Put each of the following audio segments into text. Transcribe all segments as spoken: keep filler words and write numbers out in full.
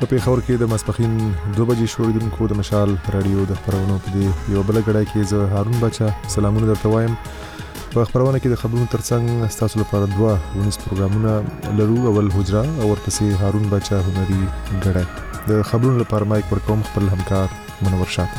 په پیښور کې د ماسپښین دوه بجې شوریدونکو د مشال رادیو د خبرونو په دې یو بل غړای کې زه هارون بچا سلامونه درته وایم. په خبرونه کې د خبرونو ترڅنګ تاسو لپاره دوه ونیس پروګرامونه لرو. اول حجره او ورپسې هارون بچا هنري غړای. د خبرونو لپاره مایک پر کوم خپل همکار منور شاه.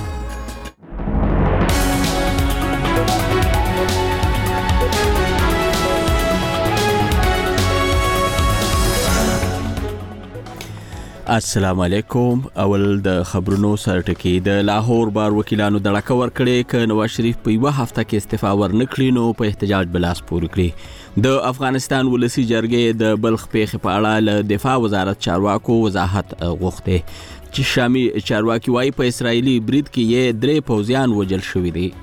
السلام علیکم. اول د خبرونو سرټکی. د لاهور بار وکیلانو دړه کور کړي ک نواز شریف په یو هفته کې استعفا ورنکړي نو په احتجاج بلاس پور کړي. د افغانستان ولسی جرګې د بلخ پیښې په اړه له دفاع وزارت چارواکو وضاحت غوښته چې شامي چارواکي وايي په اسرایلی برید کې یې درې پوځیان وژل شوي دي.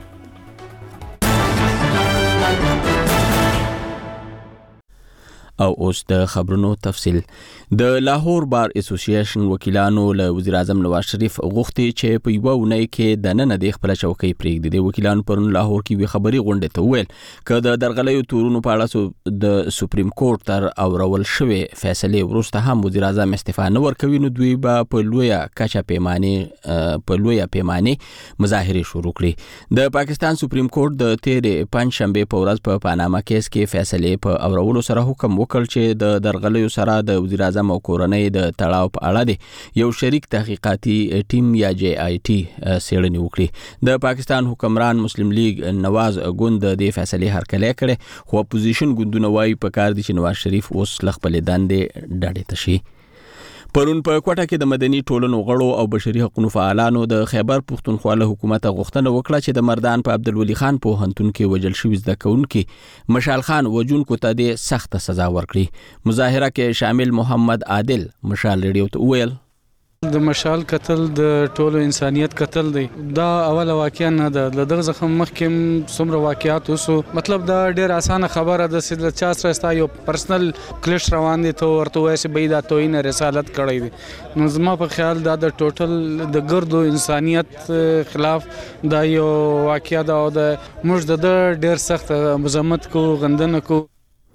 او اوس د خبرونو تفصیل. د لاهور بار اسوسییشن وکیلانو له وزیر اعظم نواز شریف غوښتي چې په یو ونې کې د نن د خپل چوکۍ پرېږدي. د وکیلانو پرون لاهور کې وی خبري غونډه ته ویل ک د درغلیو تورونو په اړه د سپریم کورټ تر اورول شوی فیصله وروسته هم وزیر اعظم استعفا نه ورکوي نو دوی به په لویه کچه پیمانه په لویه پیمانه مظاهره شروع کړي. د پاکستان سپریم کورټ د تیرې پنځ شنبه په ورځ په پاناما کیس کې فیصله په اورولو سره حکم وکړ چې د درغلیو سره د وزیر اعظم او کورنۍ د تړاو په اړه دی یو شریک تحقیقاتي ټیم یا جی آی ټي سیړنی وکړي. د پاکستان حکمران مسلم لیگ نواز ګوند د فیصله هرکلی کړي خو اپوزیشن ګوندونه وايي په کار دي چې نواز شریف اوس لخپل دندې ډډې تشي. پرون په کوټه کې د مدني ټولنو غړو او بشري حقوقو فعالانو د خیبر پختونخوا له حکومت غوښتنه وکړه چې د مردان په عبدالولي خان په هنتون کې وجل شوی زده کوونکي مشال خان وجونکو ته د سخت سزا ورکړي. مظاهره کې شامل محمد عادل مشال ریډیو ته ویل د مشال قتل د ټولو انسانیت قتل دی. دا اوله واقعیا نه ده. دغه زخم مخکې څومره واقعیات وسو. مطلب دا ډیر اسانه خبره ده چې چا سره ستا یو پرسنل کلیش روان دي ته ورته وایي چې بيد توهین رسالت کړی دی. نو زما په خیال دا د ټوټل د ګردو انسانیت خلاف دا یو واقعیا ده او د موږ د ډیر سخت مزاحمت کو غندنه کو.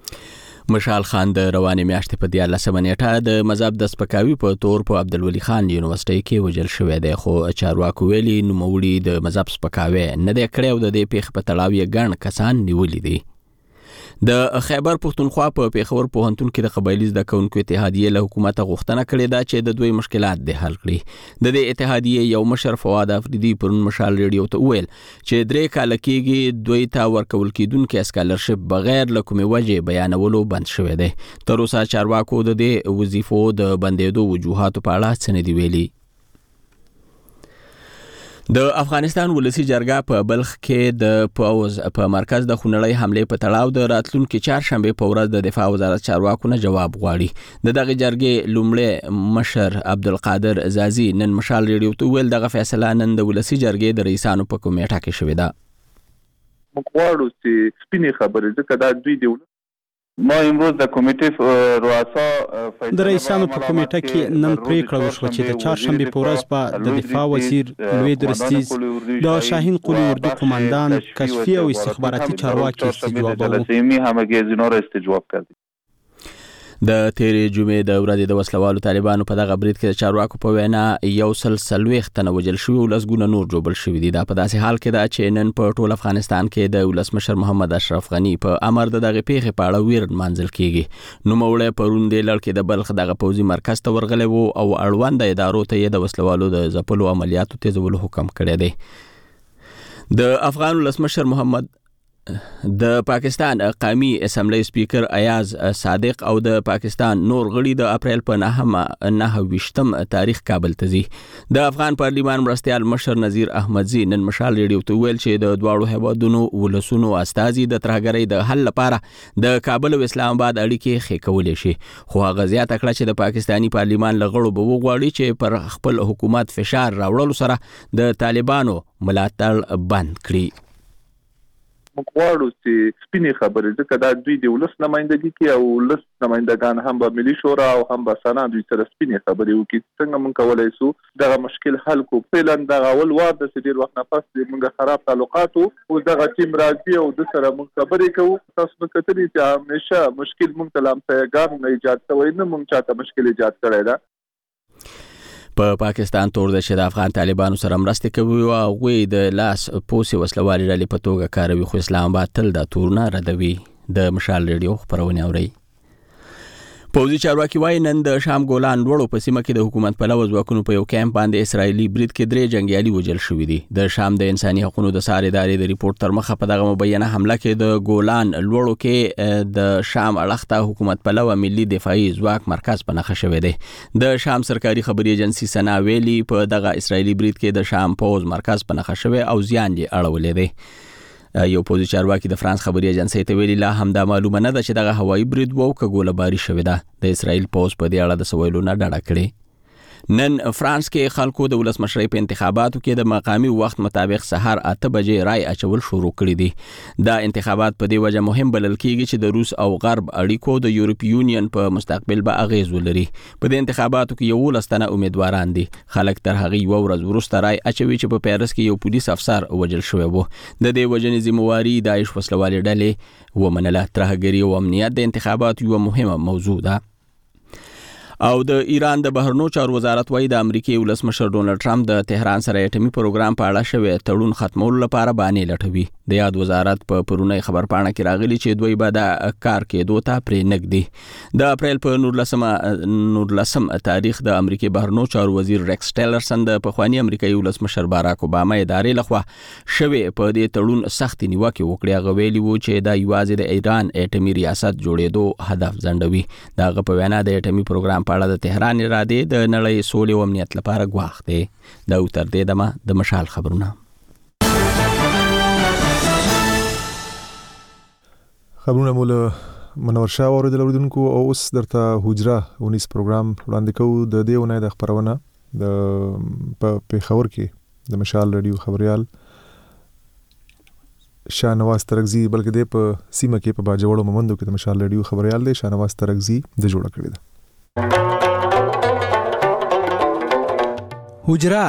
مشال خان د روانې میاشتې په دیارلسمه نیټه د مذهب د سپکاوي په تور په عبدالولي خان یونیورسيټي کې وژل شوی دی خو چارواکو ویلي نوموړي د مذهب سپکاوي نه دی کړی او د دې پیښې په تړاو یې ګڼ کسان نیولي دي. د خیبر پختونخوا په پیښور پوهنتون کې د قبایلی زده کوونکو اتحادیې له حکومت غوښتنه کړې ده چې د دوی مشکلات د حل کړي. د دې اتحادیې یو مشر فواد افریدي پرون مشال ریډیو ته ویل چې درې کال کېږي دوی ته ورکول کېدونکي اسکالرشپ بغیر له کومې وجې بیانولو بند شوی دی. تر اوسه چارواکو د دې وظیفو د بندېدو وجوهاتو په اړه څه نه دي ویلي. د افغانستان ولسی جرګه په بلخ کې د پوز په مرکز د خونړۍ حمله په تړاو د راتلونکو چهارشنبه په ورځ د دفاع وزارت چارواکو نه جواب غواړي. د دغه جرګې لومړی مشر عبدالقادر زازي نن مشال ریډیو ته ویل دغه فیصله نن د ولسی جرګې د رئیسانو په کمیټه کې شوې ده. مقواړو چې سپینې خبرې ځکه دا دوی دی. ما امروز د کمیټې رؤسا د رئیسانو په کمیټه کې نن پریکړه وشوه چې د چهارشنبه په ورځ به د دفاع وزیر لوی درستیز د شاهین قلی اردو قماندان کشفي او استخباراتي چارواکي استجواب وکړي. د تیرې جمعې د ورځې د وسلوالو طالبانو په دغه برید کې د چارواکو په وینا یو سل څلوېښت تنه وژل شوي او لسګونه نور ژوبل شوي دي. دا په داسې حال کې ده چې نن په ټول افغانستان کې د ولسمشر محمد اشرف غني په امر د دغه پیښې په اړه ویر نمانځل کیږي. نوموړی پرون د لړکې د بلخ دغه پوځي مرکز ته ورغلی و او اړوند ادارو ته یې د وسلوالو د ځپلو عملیاتو تیزولو حکم کړی دی. د افغان ولسمشر محمد د پاکستان قومي اسمبلی سپیکر ایاز صادق او د پاکستان نور غړي د اپریل په نهه ویشتم تاریخ کابل ته ځي. د افغان پارلیمان مرستیال مشر نذیر احمدزي نن مشال ریډیو ته ویل چې د دواړو هیوادونو ولسونو استازي د ترهګرۍ د حل لپاره د کابل او اسلام آباد اړیکې ښې کولی شي. خو هغه زیاته کړه چې د پاکستاني پارلیمان له غړو به وغواړي چې پر خپل حکومت فشار راوړلو سره د طالبانو ملاتړ بند کړي. مقواړو چې سپینې خبرې ځکه دا دوی د ولس نمائندګي کوي او ولس نمائندګان هم به ملي شورا او هم به سنا دوی سره سپینې خبرې وکړي څنګه موږ کولای شو دغه مشکل حل کو. فعلا دغه اول وار د ډیر وخت نه پس موږ خراب تعلقات او دغه ټیم راځي او د سره موږ خبرې کوو. تاسو به کتلی چې همیشه مشکل موږ ته لامسایګان نه ایجاد کوي نه موږ چاته مشکل ایجاد کړی دا. په پا پاکستان تور د چې د افغان طالبانو سره مرسته کوي او غوي د لاس پوسې وسلوالي ډلې په توګه کاروي، خو اسلام آباد تل دا تورونه ردوي. د مشال ریډیو خبرونه اوري. پوځي چارواکي وايي نن د شام ګولان لوړو په سیمه کې د حکومت پلوه ځواکونو په یو کیمپ باندې اسرایلی برید کې درې جنگیالي وژل شوي دي. د شام د انساني حقوقو د سارې ادارې د ریپورت تر مخه په دغه مبینه حمله کې د ګولان لوړو کې د شام اړخ ته حکومت پلوه ملي دفاعي ځواک مرکز په نښه شوی دی. د شام سرکاري خبري ایجنسی سنا ویلي په دغه اسرایلی برید کې د شام پوز مرکز په نښه شوی او زیان یې اړولې دی. یو پوځي چارواکي د فرانس خبري ایجنسی ته ویلي لا هم دا معلومه نه ده چې دغه هوایي برید وو که ګوله‌باري شوې ده. د اسرائیل پوز په دې اړه د سوالونو ډډه کړې. نن فرانس کې خلکو د ولسمشرۍ په انتخاباتو کې د مقامي وخت مطابق سهار اته بجې رای اچول شروع کړي دي. دا انتخابات په دې وجه مهم بلل کېږي چې د روس او غرب اړیکو د یورپی یونین په مستقبل به اغیز ولري. په دې انتخاباتو کې یو لستنه امیدواران دي. خلک تر هغه یو ورځ وروسته رای اچوي چې په پیرس کې یو پولیس افسر وژل شوی وو. د دې وجنې ذمہواري داعش وسلوالي ډلې ومنله. ترهګري او امنیت د انتخاباتو یو مهمه موضوع ده. او د ایران د بهرنیو چارو وزارت وايي د امریکای ولسمشر ډونلډ ټرمپ د تهران سره اټومي پروګرام په اړه شوی تړون ختمولو لپاره باندې لټوي. د یاد وزارت په پرونی خبرپاڼه کې راغلي چې دوی به د کار کېدو ته پرې نږدې. د اپریل په نولسم تاریخ د امریکای بهرنیو چارو وزیر ریکس ټیلرسن د پخوانی امریکایي ولسمشر باراک اوباما ادارې لخوا شوی په دې تړون سخت نیوکه وکړه. غوېلی وو چې دا یوازې د ایران اټومي ریاست جوړېدو هدف ځنډوي. دغه په وینا د اټومي پروګرام په اړه د تهران ارادې د نړۍ سولې او امنیت لپاره ګواښ دی. دا تر دې دمه د مشال خبرونه. خبرونه مول منور شاه اوریدل اوریدونکو او اوس درته حجره ونیس پروګرام وړاندې کوو. د دې ونې د خبرونه د په پیښور کې د مشال ریډیو خبريال شاهنواز ترغزي بلکې د په سیمه کې په باجوړو مومندو کې د مشال ریډیو خبريال دی شاهنواز ترغزي د جوړ کړی دی. حجره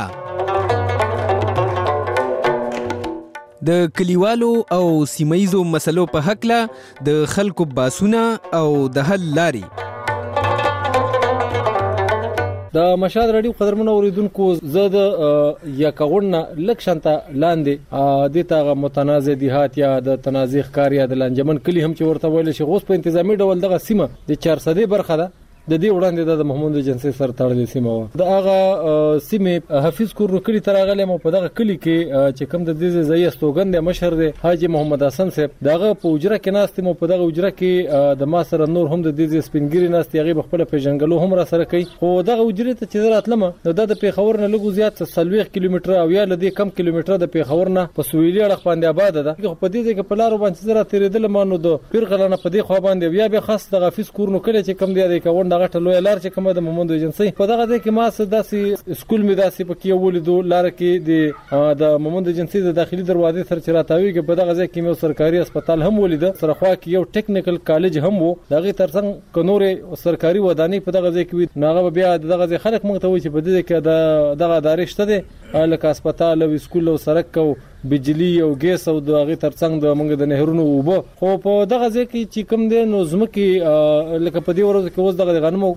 د کلیوالو او سیمایزو مسلو په حق له د خلکو باسونه او د حل لاري. د مشال رادیو قدرمنو اوریدونکو زه د یکاغون لک شانته لاندې د تاغه متنازع دیهات یا د تنازع ښکار یا د لنجمن کلی هم چې ورته ویل شي غوس په انتظامی ډول دغه سیمه د چهار سده برخه ده. د دې وړاندې د محمود جنسي سره تړلې سیمه و. د هغه سیمه حفیظ کور کلی ترغله مو په دغه کلی کې چې کوم د دې ځای استوګند مشر دی حاجی محمد حسن صاحب دغه په اجره کې ناست مو په دغه اجره کې د ما سره نور هم د دې سپینګری ناست یغه خپل پیژنګلو هم را سره کوي. خو دغه اجره ته چې راتلمه نو د پیښور نه لګو زیات سلويخ کیلومتر او یا لدی کم کیلومتر د پیښور نه په سویلي اړخ باندې آباد ده. خو په دې کې په لارو باندې زرا تیرېدل مانو د پیرغلانه په دې خو باندې بیا به خاص د حفیظ کور نو کله چې کم دی د کاون دغه ټلوې لار چې کومه د محمود ایجنسی په دغه ځای کې ما سداسي سکول می داسي پکې ولیدو لار کې د د محمود ایجنسی د داخلي دروازې سره چراتاوي کې په دغه ځای کې یو سرکاري هسپتال هم ولید سره خوا کې یو ټیکنیکل کالج هم وو دغه ترڅنګ کنورې سرکاري ودانۍ په دغه ځای کې ناغه بیا دغه ځای خلک مونږ ته وایي چې په دې کې د دغه ادارې شته دي لکه هسپتال او سکول او سړک او بجلی او ګیس او دغه ترڅنګ د منګ د نهرونو وبو. خو په دغه ځکه چې کوم دی نو زمکي لکه په دې ورځ کې اوس دغه غنمو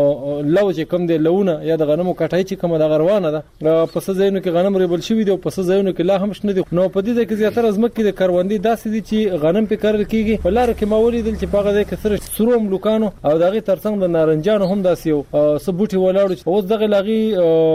لو چې کوم دی لونه یا د غنمو کټای چې کوم د غروانه ده په سزاینو کې غنم ریبل شوی دی او په سزاینو کې لا هم شنه دي. نو په دې کې زیاتره زمکي د کاروندې داسې دي چې غنم په کار کېږي په لار کې ماولي دل چې په دغه کې سره سروم لوکانو او دغه ترڅنګ د نارنجانو هم داسې یو سبوټي ولاړو اوس دغه لاغي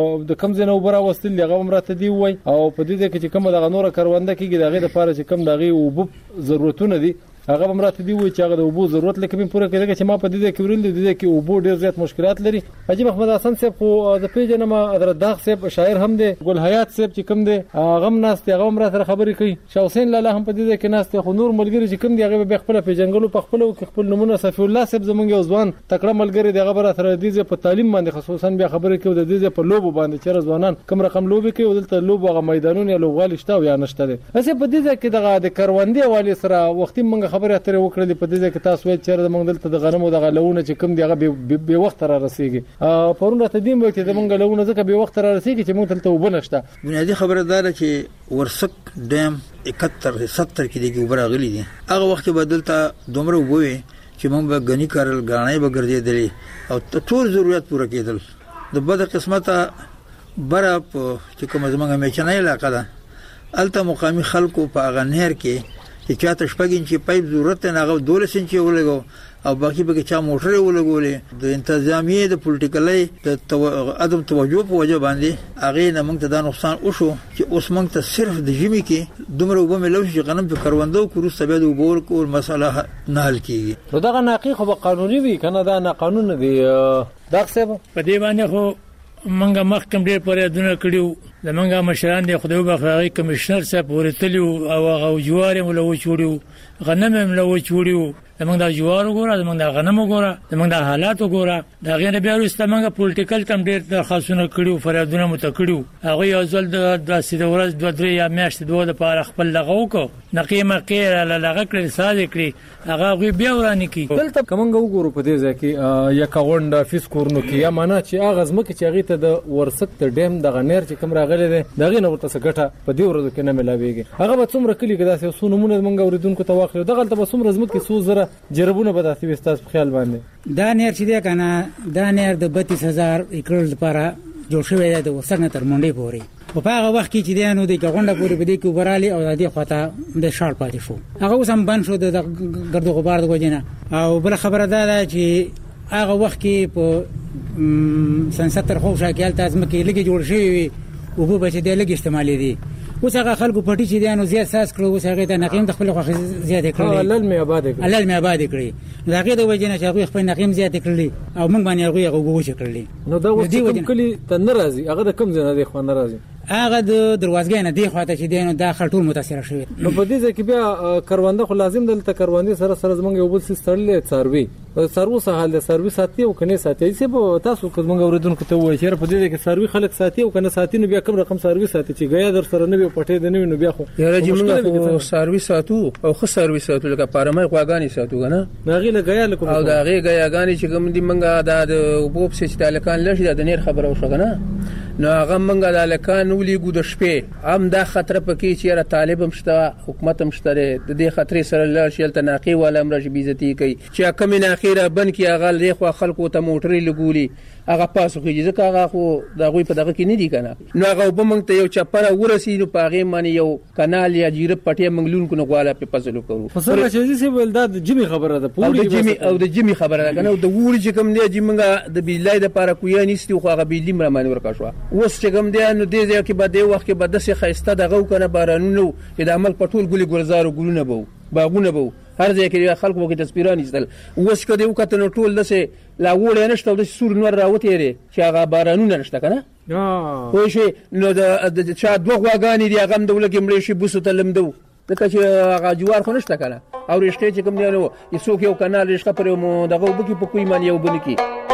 د کم زنه وبره وستل لغه مرته دی وای او په دې کې چې کوم دغه نور کارونده کېږي دغه لپاره چې کم دغه وب ضرورتونه دي هغه امراته دی وای چې هغه د وبو ضرورت لکه په پوره کېږي چې ما په دې کې ورل دي دې کې وبو ډیر زیات مشکلات لري. حاجی محمد حسن صاحب خو د پیجن ما حضرت داغ صاحب شاعر هم دی ګل حیات صاحب چې کوم دی هغه ناست هغه امراته خبرې کوي شاه حسین لاله هم په دې کې ناست خو نور ملګری چې کوم دی هغه به خپل پیجنګلو په خپل او خپل نمونه صفی الله صاحب زمونږ یو ځوان تکړه ملګری دی هغه بر سره دې په تعلیم باندې خصوصا بیا خبرې کوي د دې په لوبو باندې چې ځوانان کوم رقم لوبي کوي ولته لوبو هغه میدانونه لوغال شته یا نشته دي. اسه په دې کې دغه د کاروندې والی سره وختي موږ خبرې اترې وکړې په دې کې تاسو وایي چې موږ دلته د غنمو د غلونه چې کوم دیغه به وخت را رسیږي پرونه ته دیم وخت د موږ غلونه ځکه به وخت را رسیږي چې موږ دلته وبنشته. بنیادی خبردار چې ورسک ډیم اکهتر ستر کې دیږي وبره غلي دي هغه وخت به دلته دومره وبوي چې موږ به غنی کارل غاڼې به ګرځېدلې او ټول ضرورت پوره کېدل د بد قسمته بره په چې کوم زمونږ میچنه علاقه ده الته مقامي خلکو په هغه نهر کې چې چاته شپږ انچي پایپ ضرورت نه هغه دولس انچي ولګو او باقي به چا موټر ولګولې د انتظامیه د پولیټیکلي د عدم توجه په وجه باندې هغه نه موږ ته دا نقصان وشو چې اوس موږ ته صرف د جمی کې دومره وبم لوي چې غنم په کروندو کورو سبب د وبور کول مسله نه حل کیږي نو دا نه خو قانوني وي کنه دا نه قانون دی دا څه په دې باندې خو منګه محکم ډېر پرې دونه کړیو زمونږه مشران دی خدای وبخښي کمشنر صاحب ورتلیو او هغه جوار هم له وچوړیو غنم هم له وچوړیو زمونږ د جوار وګوره زمونږ د غنم وګوره زمونږ د حالات وګوره دا غیر بیا وروسته موږ پولیټیکل کم ډېر درخواستونه کړیو فریادونه متکړیو هغه یو ځل د سیده ورځ دوه درې یا میاشتې دوه د پاره خپل لغو کو نقیمه قیر لغه کړی ساده کړی هغه بیا ورانی کی دلته کومنګ وګورو په دې ځکه یا کاوند فیس کورنو کې یا معنا چې هغه زمکه چې هغه ته د ورسک ته ډیم د غنیر چې کوم راغلی دی دغه نه ورته څنګه په دې ورځو کې نه ملاويږي هغه به څومره کلی کې داسې سونمونه موږ اوریدونکو ته واخلو دغه ته به څومره زمکه سو زره جربونه به تاسو وستاس په خیال باندې دا نیر چې دی کنه دا نیر د بتیس هزار ایکړ لپاره جوړ شوی دی د وسنه تر مونډې پورې په هغه وخت کې چې دی نو د غونډه پورې بده کې وبرالي او د دې خواته د شاړ پاتې شو هغه اوس هم بند شو د ګردو غبار د وجنه او بل خبره ده چې هغه وخت کې په سن ستر خو شاکل تاسو مکه لګي جوړ شوی او په بچ دی لګي استعمالي دي اوس هغه خلکو پټی چې دی نو زیات ساس کړو اوس هغه ته نقیم د خپل خو زیات کړل الله می آباد کړل الله می آباد کړی دا هغه د وجنه چې هغه خپل نقیم زیات کړل او موږ باندې هغه هغه وګوچ کړل نو دا اوس کوم کلی ته ناراضي هغه د کم ځای نه دی خو ناراضي هغه د دروازګۍ نه دی خواته چې دی نو دا خلټول متاثر شوی نو په دې ځکه بیا کروانده خو لازم دلته کروانده سره سره زمونږ یو بل سیستړلې څاروي څارو سهال د سروي ساتي او کني ساتي چې په تاسو کوم اوریدونکو ته وایي چې په دې کې سروي خلک ساتي او کنه ساتي نو بیا کوم رقم سروي ساتي چې غیا در سره نه وي پټې د نه نو بیا خو یاره چې موږ سروي ساتو او خو سروي ساتو لکه پارمای غواګانی ساتو کنه ناغي لګیا لکه او دا غي غیاګانی چې کوم دي منګه د وبوب سچ تعلقان لشي د نیر خبره وشو کنه نو هغه منګه د لکان ولي ګو د شپې هم دا خطر پکې چې را طالب هم شته حکومت هم شته د دې خطرې سره لا شیل تناقي ولا امر بیزتی کوي چې کوم نه اخیره بن کې هغه لخوا خلکو ته موټرې لګولي هغه پاسو کې ځکه هغه خو دا غوي په دغه کې نه دی کنه نو هغه به مونږ ته یو چپره ورسی نو پاغه باندې یو کانال یا جیره پټه منګلون کو نو غواله په فصلو کوو فصل چې سی ول دا جمی خبره ده پوری د جمی او د جمی خبره ده کنه د ووري چې کوم دی چې مونږه د بجلی د پاره کویا نيستي خو هغه بجلی مر باندې ورکا شو اوس چې کوم دی نو دې ځکه به د وخت کې به د څه خيسته دغه کنه بارانونو چې د عمل پټول ګلي ګلزار ګلونه بو باغونه بو هر ځای کې خلکو کې تصویرونه ایستل اوس کده یو کته نو ټول دسه لا وړه نشته د سور نور راوته لري چې هغه بارانونه نشته کنه ها خو شي نو د چا دوه غواګانی دی هغه د ولګي مړي شي بوسو تلمدو دغه چې هغه جوار خو نشته کنه او رښتیا چې کوم دی نو یسوک یو کانال رښتیا پر مو دغه وبکی په کوی مان یو بنکی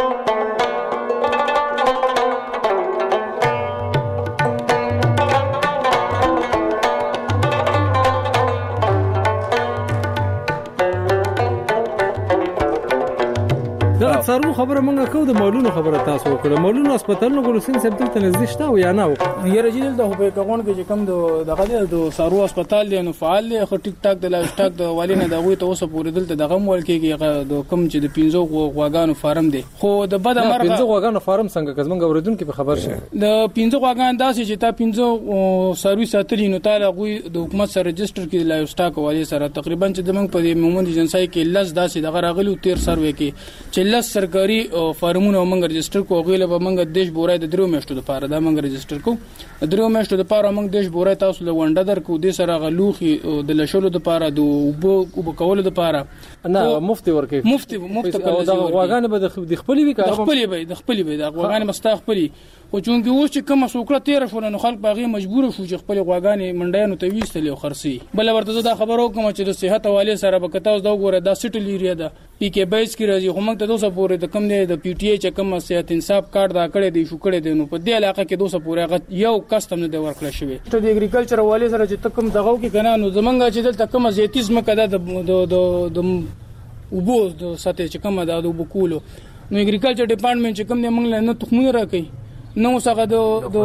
سارو خبره مونږه کو د مولونو خبره تاسو وکړه مولونو هسپتالونو ګلوسین سب ته نږدې شته او یا نه یره جیل د په کغون کې چې کم د دغه د سارو هسپتال دی نو فعال دی خو ټیک ټاک د لایف سټاک د والینه دغه ته اوس پورې دلته دغه مول کې د کم چې د پینځو غواګانو فارم دی خو د بد مرغه پینځو غواګانو فارم څنګه کزمنګ اوریدونکو په خبر شه د پینځو غواګان داسې چې تا پینځو سرویس اتلی نو تعالی غوي د حکومت سره رجستر کې لایف سټاک والی سره تقریبا چې د موږ په مومند ایجنسی کې لس داسې دغه راغلو تیر سروې کې چې لس سرکاري فارمونه موږ رجستر کو غویله به موږ دیش بورای د درو میاشتو لپاره دا موږ رجستر کو درو میاشتو لپاره موږ دیش بورای تاسو له ونډه در کو د سره غلوخي د لشلو لپاره د وبو وبکول لپاره نه مفتي ورکي مفتي مفت او د غواګان به د خپلې وی د خپلې به د خپلې به د غواګان مستا خپلې خو چونګي اوس چې کوم سوکړه تیر شو نو خلک باغې مجبور شو چې خپل غواګان منډیانو ته ویستل او خرسي بل ورته دا خبرو کوم چې د صحت حواله سره به کتاوس دا وګوره دا سټل ایریا ده پی کې بیس کې راځي هم ته دوسه پورې د کم دی د پی ټی ای چې کوم صحت انصاف کارت دا کړی دی شو کړی دی نو په دې علاقه کې دوسه پورې یو کسٹم نه دی ورکړل شوی ته د اګریکلچر حواله سره چې تکم دغه کې کنه نو زمونږ چې دلته کوم زیاتیزم کده د د وبو د ساتي چې کوم دا د وبکولو نو اګریکلچر ډپارټمنټ چې کوم دی موږ نه تخمونه راکې نو څنګه د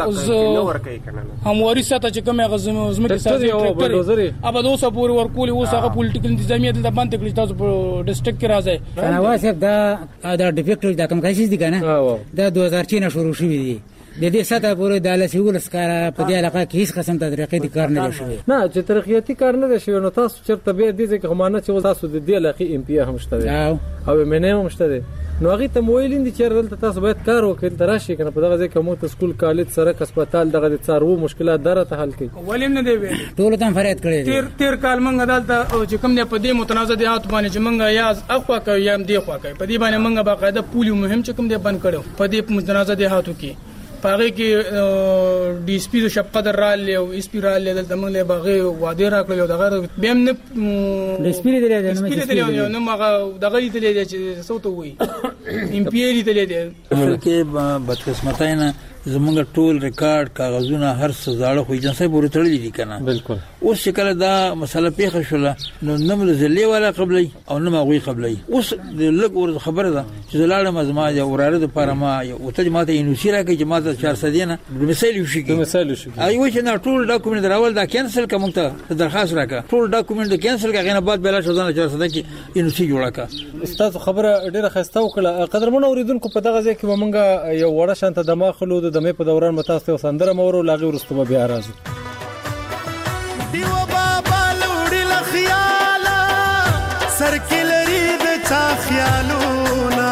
د همواري ساته چې کومه غزم زمکه سازي ټریکټر ابا دوسه پورې ورکول اوس هغه پولیټیکل انتظامیه د باندې کړی تاسو په ډیسټریکټ کې راځي نواز صاحب دا دا ډیفیکټ دا کوم کیسز دي کنه دا دوه هزار چینه شروع شوی دی د دې ساته پورې د لاسیول سکارا په دې علاقه کې هیڅ قسم تدریقي کار نه شوی نه چې ترقیاتي کار نه شوی نو تاسو چرته به دې چې همانه چې تاسو د دې علاقې ایم پی هم شته او منه هم شته نو هغه ته مویلین دي چې دلته تاسو باید کار وکړئ تراشي کنه په دغه ځای کې مو ته سکول کالج سره هسپتال دغه د څارو مشکلات درته حل کړي ولیم نه دی ویل ټول ته فریاد کړی تیر تیر کال منګه دلته چې کوم نه په دې متنازع دي هات باندې چې منګه یا اخوا کوي یا دی خوا کوي په دې باندې منګه باقاعده پولیو مهم چې کوم دی بند کړو په دې متنازع دي هاتو کې پاره کې ډي اس پی د شپ قدر را ل او اس پی را ل دلته موږ له باغې واده را کړو دغه بیم نه ډي اس پی دې نه اس پی دې نو مغه دغه دې چې صوت وي ام پی ای دې دې کې بدقسمتای نه زمونږ ټول ریکارډ کاغذونه هر څه زاړه خو ایجنسي پورې تړلي دي کنه بالکل اوس چې کله دا مسله پیښه شوله نو نمل زلي ولا قبلي او نو مغوي قبلي اوس د لګ ور خبره ده چې زلاله مزما یا وراره د پارما یا او ته ماته انوسیرا کې جماعت چهارصد دینه د مثال وشي د مثال وشي ایو چې نه ټول ډاکومنټ دراول دا کینسل کوم ته درخواست راکا ټول ډاکومنټ کینسل کغه نه بعد بلا شوزانه چهارصد کې انوسی جوړه کا استاد خبره ډیره خسته وکړه قدرمن اوریدونکو په دغه ځای کې ومنګه یو وړه شانته دماغ خلو د دمه په دوران متاسته سندره مورو لاغي ورستو بیا راځي دیو بابا لوړی لخیالا سرکلری د چا خیالونا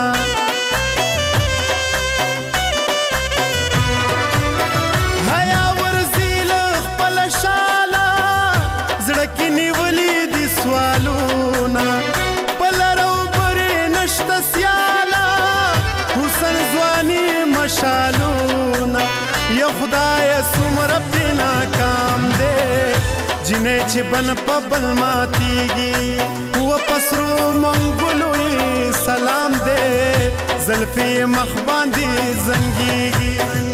حیا ورزیل خپل شالا زړه کې نیولې دي سوالونا پلرو پرې نشته سیالا حسن ځواني مشالونا یا خدای سمر بنا کام دے جنہیں چھ بن پبل ماتیگی وہ پسرو منگلوی سلام دے زلفی مخباندی زنگیگی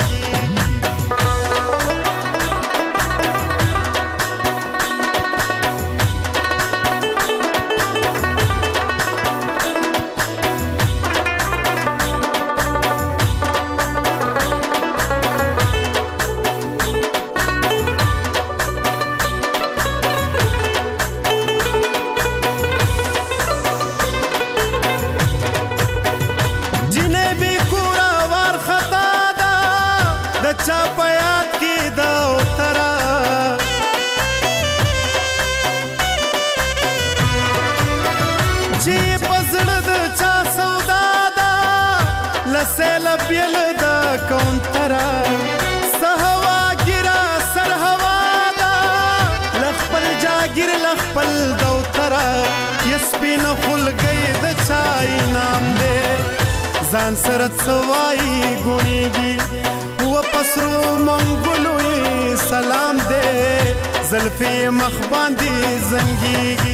ځان سره څوای ګونیږي و پسرو منګلوي سلام دې زلفي مخ باندې زنګيږي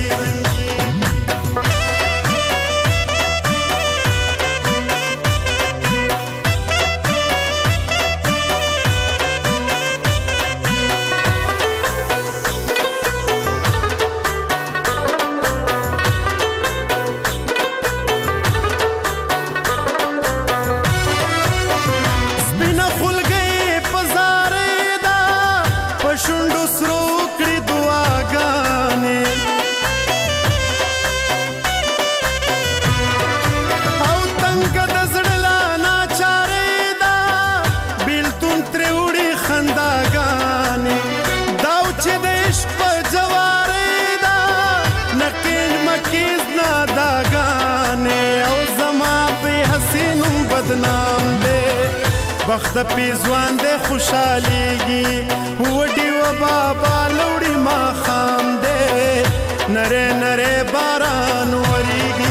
وخت په ځوان دې خوشاليږي وډي و بابا لوړي ما خام دې نره نره باران وريږي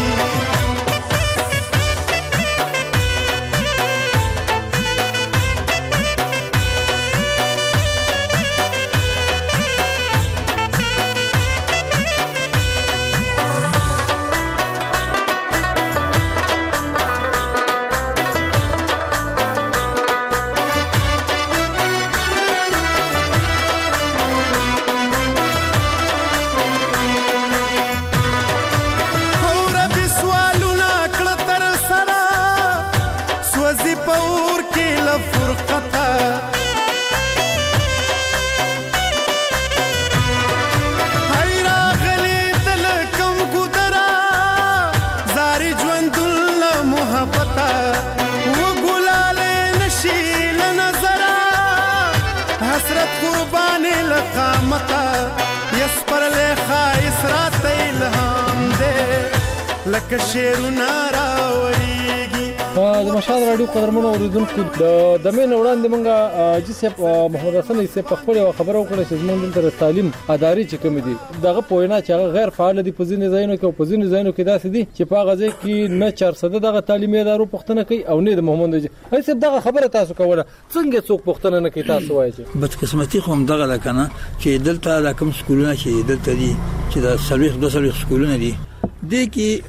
لکه شیرونه راوریږي. د مشال رادیو قدرمنو اوریدونکو د د مین وړاندې مونږه جسب محمد حسن یې په خپل خبرو وکړه چې زموږ دلته تعلیم اداري چې کوم دي دغه پوینا چې هغه غیر فعال دي په ځینې ځایونو کې او په ځینې ځایونو کې داسې دي چې په غزه کې نه چار صد دغه تعلیمي ادارو پښتنه کوي او نه د محمد هیڅ دغه خبره تاسو کوله څنګه څوک پښتنه نه کوي تاسو وایي چې بدقسمتي خو هم دغه لکنه چې دلته د کوم سکولونه چې دلته دي چې د سرویس د سرویس سکولونه دي د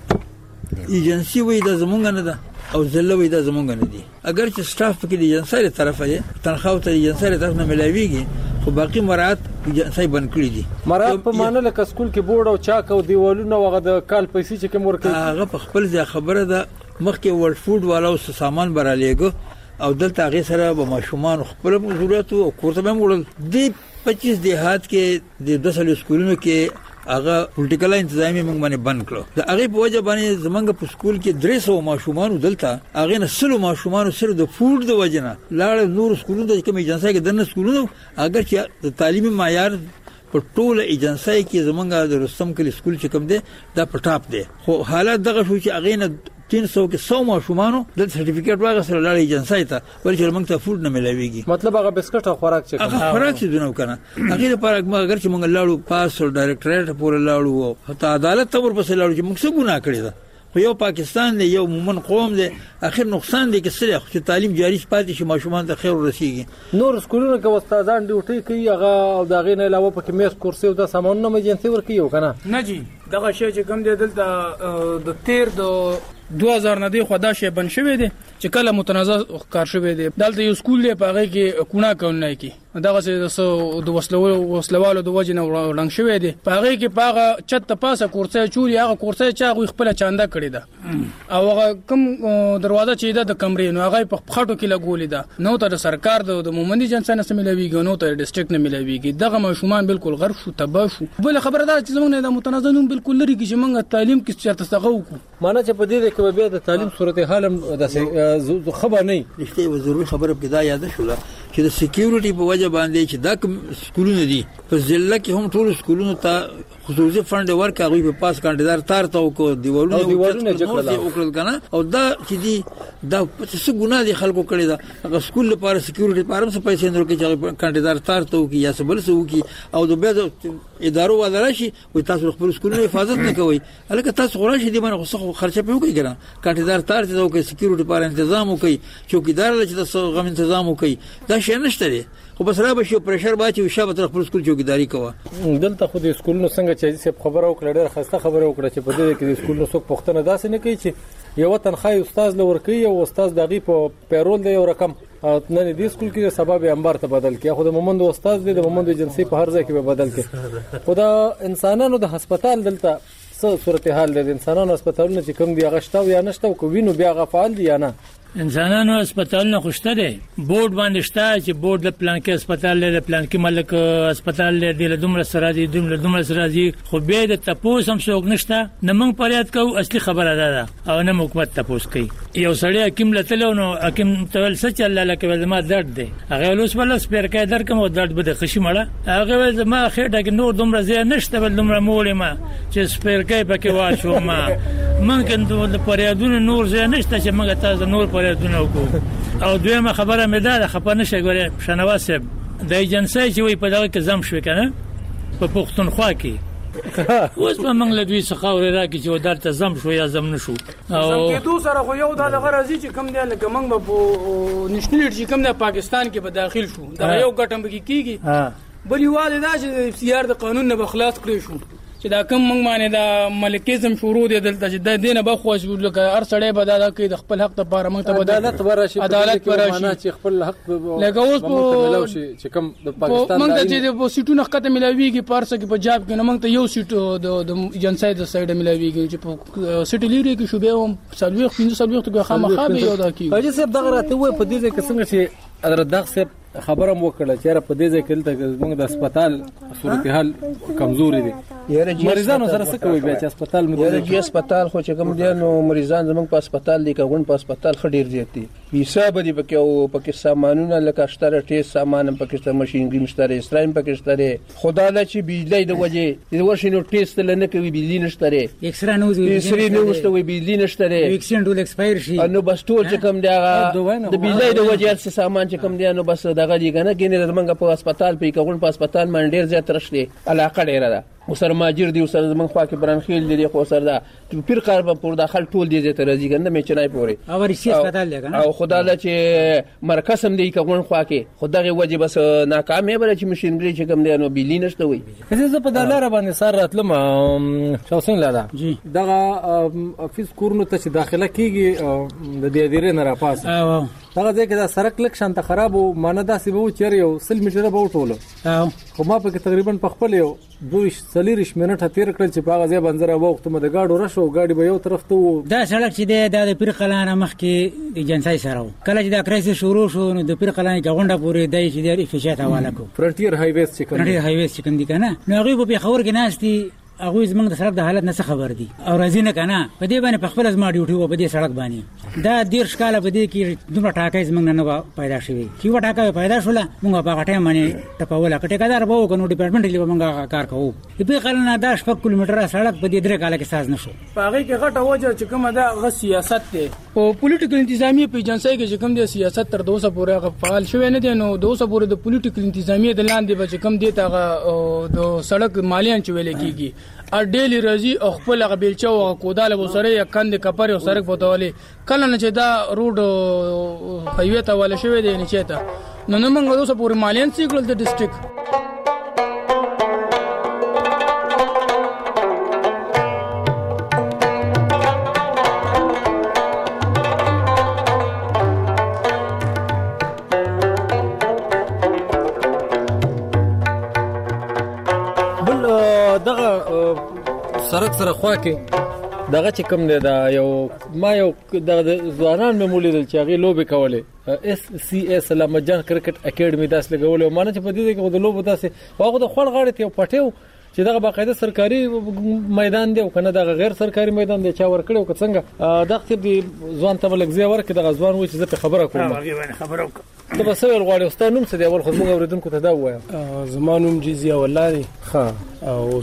کې ایجنسی وي د زمونږ نه ده او زلوي د زمونږ نه دي. اگر چې سټاف پکې د ایجنسی له طرفه یې تنخواه ته ایجنسی له طرف نه ملاويږي خو باقي مراعات ایجنسی بند کړی دي. مراعات په معنی لکه سکول کې بورډ او چاک او دیوالونه وغه د کال پیسې چې کوم ورکړي هغه په خپل ځای خبره ده. مخکې ورلد فود والو سامان برالیګو او دلته هغه سره به ماشومان خپل ضرورت او کورته به وړل دي. پچیس دیهات کې د دوه سلو سکولونو کې هغه پولیټیکل انتظامی موږ باندې بند کړو. د هغه په وجه باندې زمونږ په سکول کې درې سوه ماشومان دلته هغه نه سلو ماشومان سره د فود د وجه نه لاړ نور سکولونو ته کوم ایجنسی کې دنه سکولونو اگر چې د تعلیمي معیار په ټوله ایجنسی کې زمونږ د رستم کلی سکول چې کوم دی دا په ټاپ دی. خو حالت دغه شو چې هغه نه تین سو کې سو ماشومانو د سرټیفیکټ واغسره لاړ ایجنسی ته ولې موږ ته فود نه ملاويږي. مطلب هغه بسکټ او خوراک چې هغه خوراک چې دونه کنه هغه لپاره اگر چې موږ لاړو پاس او ډایرکټریټ پورې لاړو حتی عدالت ته ورپسې لاړو چې موږ څه ګناه کړی ده. خو یو پاکستان دی یو مومن قوم دی اخر نقصان دی کې سره چې تعلیم جاری پاتې شي ماشومان ته خیر ورسیږي. نور سکولونو کې استادان ډیوټي کوي هغه او دغه نه علاوه پکې میس کورسي او د سامانونو ایجنسی ورکوي کنه نه جی دغه شی چې کوم دی دلته د تیر د دوه هزار نه دی خدا شی بن شوی دی چې کله متنازع کار شوی دی دلته یو سکول دی په هغه کې کونه کونه کی دغه څه د وسلوالو وسلوالو د وجه نه ورنګ شوی دی په هغه کې په هغه چت پاسه کورسه چوري هغه کورسه چا غو خپل چاندا کړی دا او هغه کوم دروازه چې د کمرې نو هغه په خټو کې لګولې ده نو ته سرکار د مومندي جنسانه سملويږي نو ته ډیسټریکټ نه ملويږي دغه ماشومان بالکل غرب شو تبا شو بل خبردار چې زمونږ د متنازعون بالکل لري چې موږ تعلیم کې چرته څنګه معنی چې په دې کې بیا د تعلیم صورتحال د خبر نه رښتیا وزوري خبره په دا یاد شوله چې د سکیورټي په وجه باندې چې دا کوم سکولونه دي په ضلع کې هم ټول سکولونو ته خصوصي فند ورکړي په پاس کاندیدار تار ته او دیوالونه دیوالونه جوړل وکړل کنه او دا چې دي دا څه ګناه دي خلکو کړی دا هغه سکول لپاره سکیورټي لپاره څه پیسې نه ورکړي چې کاندیدار تار ته او یا څه بل څه وکي او د به ادارو ولا شي او تاسو خپل سکولونو حفاظت نه کوي الکه تاسو غواړئ چې دې باندې خو خرچه په وکړي کنه کاندیدار تار ته او سکیورټي لپاره تنظیم وکړي چوکیدار لچ تاسو غو تنظیم وکړي دا شي نشته دي خو بس را به شو پرشر باچې او شابه تر خپل سکول چوکیداری کوه. دلته خو د سکولونو څنګه چې خبره وکړه ډېر خسته خبره وکړه چې په دې کې د سکولونو څوک پښتنه داسې نه کوي چې یو تنخواه استاد لور کوي او استاد دغه په پیرول دی یو رقم نه دې سکول کې سبب انبار ته بدل کړي خو د مومند استاد دی د مومند ایجنسی په هر ځای کې به بدل کړي. خدا انسانانو د هسپتال دلته څه صورتحال دی انسانانو هسپتالونه چې کوم دی غشتاو یا نشته او وینو بیا غفال دی یا نه انسانانو هسپتالونه خوشته دي بورډ باندې شته چې بورډ د پلان کې هسپتال له پلان کې ملک هسپتال له د دومره سره دي دومره دومره سره دي خو به د تپوس هم څوک نشته نه موږ پریاد کوو اصلي خبره ده او نه حکومت تپوس کوي یو سړی حکیم لته نو حکیم تول څه چل لکه زما درد دی هغه لوس بل سپیر کې در کوم درد بده خشي مړه هغه زما خېټه کې نور دومره زی نشته بل دومره مولې ما چې سپیر کې پکې واچو ما ممکن د پریادونو نور زی نشته چې موږ تاسو نور پریادونه وکړو او دویمه خبره مې ده خپه نشه ګوره شنواز صاحب د ایجنسی چې وي په دغه کې زم شو کنه په پښتونخوا کې اوس په موږ له دوی څخه اورې راکې چې ودار ته زم شو یا زم نشو او زم کې دوه سره خو یو د غرضی چې کم دی لکه موږ په نېشنل چې کم د پاکستان کې به داخل شو دا یو ګټم کې کیږي بل یو والدا چې سیار د قانون نه بخلاص کړی شو چې دا کوم موږ باندې دا ملکیزم شروع دی دلته چې د دینه بخوښ لکه هر سړی به دا کوي د خپل حق لپاره موږ ته عدالت ورشي عدالت ورشي چې خپل حق لکه اوس په چې کوم د پاکستان موږ ته چې سیټونه خطه ملويږي پارسه کې پنجاب کې موږ ته یو سیټ د ایجنسی د سایډ ملويږي چې په سیټ لري کې شوبه هم سلويخ پنځه سلويخ ته خامخا به یو دا کی حاجی صاحب دغه راته وای په دې کې څنګه چې حضرت دغه صاحب خبره مو کړه چې را په دې ځای کې موږ د هسپتال صورتحال کمزوري دي مریضانو سره څه کوي بیا چې هسپتال مو د جی هسپتال خو چې کوم دی نو مریضان زموږ په هسپتال دی کغون په هسپتال خډیر زیات دي حساب دی پکې او پکې سامانونه لکه شتره ټیس سامان پکې ماشينګي مشتري استرایم پکې شتره خدا له چې بجلی د وجه د ورشنو ټیست لنه کوي بجلی نشتره اکسرا نو زوی اکسرا نو مستوي بجلی نشتره اکسنټ ول ایکسپایر شي نو بس ټول چې کوم دی هغه د بجلی د وجه څه سامان چې کوم دی نو بس دغه دی کنه کینې زمونږ په هسپتال په کغون په هسپتال باندې ډیر زیات رشته علاقه ډیره ده وسر ماجر دی وسر زمون خوا کې برانخیل دی خو سر دا پیر قرب پر داخل ټول دی زته راځي کنده مې چنای پوري او ریسی هسپتال دی کنه او خدا له چې مرکز هم دی کغون خوا کې خدای وجه بس ناکامه بل چې ماشينري چې کوم دی نو بیلی نشته وي زه په دلاره باندې سر راتلم شاوسین لاله جی دغه افیس کورنو ته چې داخله کیږي د دې ډیره نه را پاس او هغه ځکه دا سرک لک شانته خراب او مانه داسې به و چیر یو سل میټره به وټولو او خو ما په تقریبا په خپل یو دوه سلیریش منټه تیر کړل چې په هغه ځای باندې وخت مده گاډو راشو گاډي به یو طرف ته دا سړک چې دی د پیر قلانه مخ کې د جنسای سره کله چې دا کرایسس شروع شو نو د پیر قلانه غونډه پورې دای چې د افیشات حواله کو فرنټیر هایویز چې کوم فرنټیر هایویز چې کوم دي کنه نو هغه په خبر کې ناشتي هغه زمنګ د سړک د حالت نه خبر دي او راځي نه کنه په دې باندې په خپل ازما ډیوټي و په دې سړک باندې دا ډیر ښکاله په دې کې دومره ټاکای زمنګ نه پیدا شوی چې و ټاکای پیدا شول موږ په غټه باندې ټپوله کټه کدار به وکړو ډپارټمنټ لیو موږ کار کوو په قلنا دا شپږ کیلومتره سړک په دې درې کاله کې ساز نشو په هغه کې غټه وجه چې کومه دا غ سیاست دی او پولیټیکل انتظامی په جنسای کې چې کوم دی سیاست تر دوه سوه پورې فعال شوی نه دی نو دوه سوه پورې د پولیټیکل انتظامی د لاندې به چې کوم دی تاغه د سړک مالیان چې ویل کیږي ا ډیلی راځي او خپل غبیلچو او کوداله وسره یا کند کپر او سرک بوتولي کله نه چې دا روډ هایوی ته ول شوی دی نه چېتا نو نو موږ اوس پورې مالیان سیکل د ډیسټریکټ سرک سره خوا کې دغه چې کوم دی دا یو ما یو د ځوانان مې مولیدل چې هغه لوبې کولې اس سی اس علامه جان کرکټ اکیډمي داس لګولې او مانه چې په دې کې د لوبو داسې هغه د خپل غاړې ته پټیو چې دغه باقاعده سرکاري میدان دی او کنه دغه غیر سرکاري میدان دی چا ور کړو که څنګه دغه تر دې ځوان ته ولګ زی ورکې دغه ځوان و چې زه په خبره کوم هغه خبره کوم ته به سوال غواړي استاد نوم څه دی اول خو موږ اوریدونکو ته دا وایم زمانوم جزیه ولاري ها او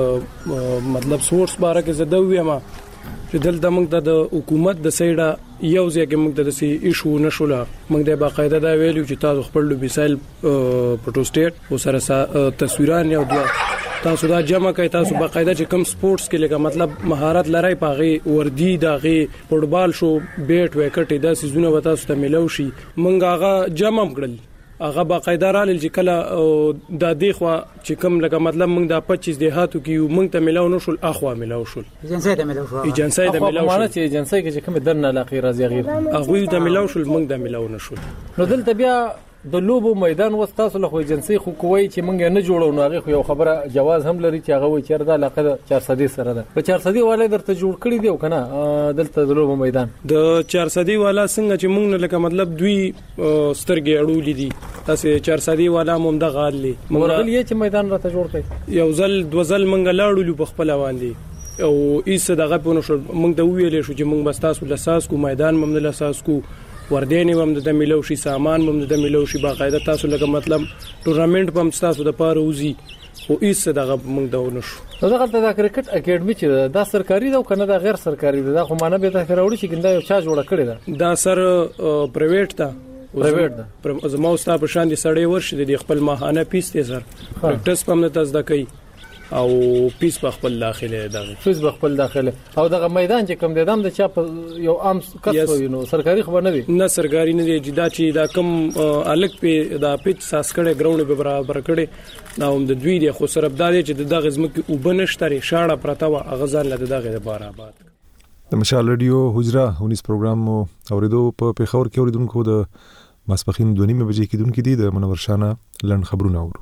زبر مطلب سورس باره کې زده ویم چې دلته موږ د حکومت د سایډه یو ځکه موږ د سي ایشو نشوله موږ د باقاعده دا ویلو چې تاسو خپل لوبیسایل پټو سټیټ او سره تصویران یو دوه تاسو دا جمع کوي تاسو باقاعده چې کم سپورتس کې لګا مطلب مهارت لرای پاغي وردی داغي فوټبال شو بیٹ وکټ دا سيزونه وتا ست ملو شي مونږ هغه جمع کړل هغه باقاعده را لږ کله د دې خو چې کم لګا مطلب مونږ د پچیس دیهاتو کې مونږ ته ملو نشول اخوا ملو شول ایجنسی ته ملو شول ایجنسی ته ملو شول معنی چې ایجنسی کې چې کوم درنه علاقه راځي غیر هغه ته ملو شول مونږ د ملو نشول نو دلته بیا د لوبو میدان وستاسو له خو ایجنسی خو کوی چې مونږ نه جوړو نو هغه خو یو خبره جواز هم لري چې هغه وي چې دا علاقه چار صدې سره ده په چار صدې والے درته جوړ کړی دی کنه دلته د لوبو میدان د چار صدې والا څنګه چې مونږ نه لکه مطلب دوی سترګې اړولې دي تاسو چار صدې والا مونږ د غالي مونږ غلي چې میدان راته جوړ کړي یو ځل دو ځل مونږ لاړو په خپل باندې او ایس دغه په نو شو مونږ د ویلې شو چې مونږ بس تاسو لساس کو میدان مونږ لساس کو وردینی هم د ملو شي سامان هم د ملو شي باقاعده تاسو لکه مطلب ټورنمنت هم تاسو د پاره وزي او ایس دغه موږ دا ونشو دغه د کرکټ اکیډمي چې دا سرکاري ده او کنه دا غیر سرکاري ده دا خو معنی به ته راوړي چې ګنده یو چا جوړه کړی ده دا سر پرایویټ ده پرایویټ ده زمو ستا په شان دي سړی ورشي د خپل ماهانه پیس ته سر پریکټس هم نه تاسو د کوي او پیس په خپل داخله ده پیس په خپل داخله او دغه میدان چې کوم ددم د چا یو عام کس وینو سرکاري خبر نه دی نه سرکاري نه دی جدا چې دا کم الګ په دا پیچ ساس کړي ګراوند به برابر کړي دا هم د دوی دی خو سره بداري چې دغه زمکه وبنشتري شاړه پرتا و اغزان له دغه د بار آباد د مشال رادیو حجره هونیس پروګرام اوریدو په پیښور کې اوریدونکو د ماسپخین دوه نیمه بجې کې دونکو دي د منور شانه لند خبرونه اورو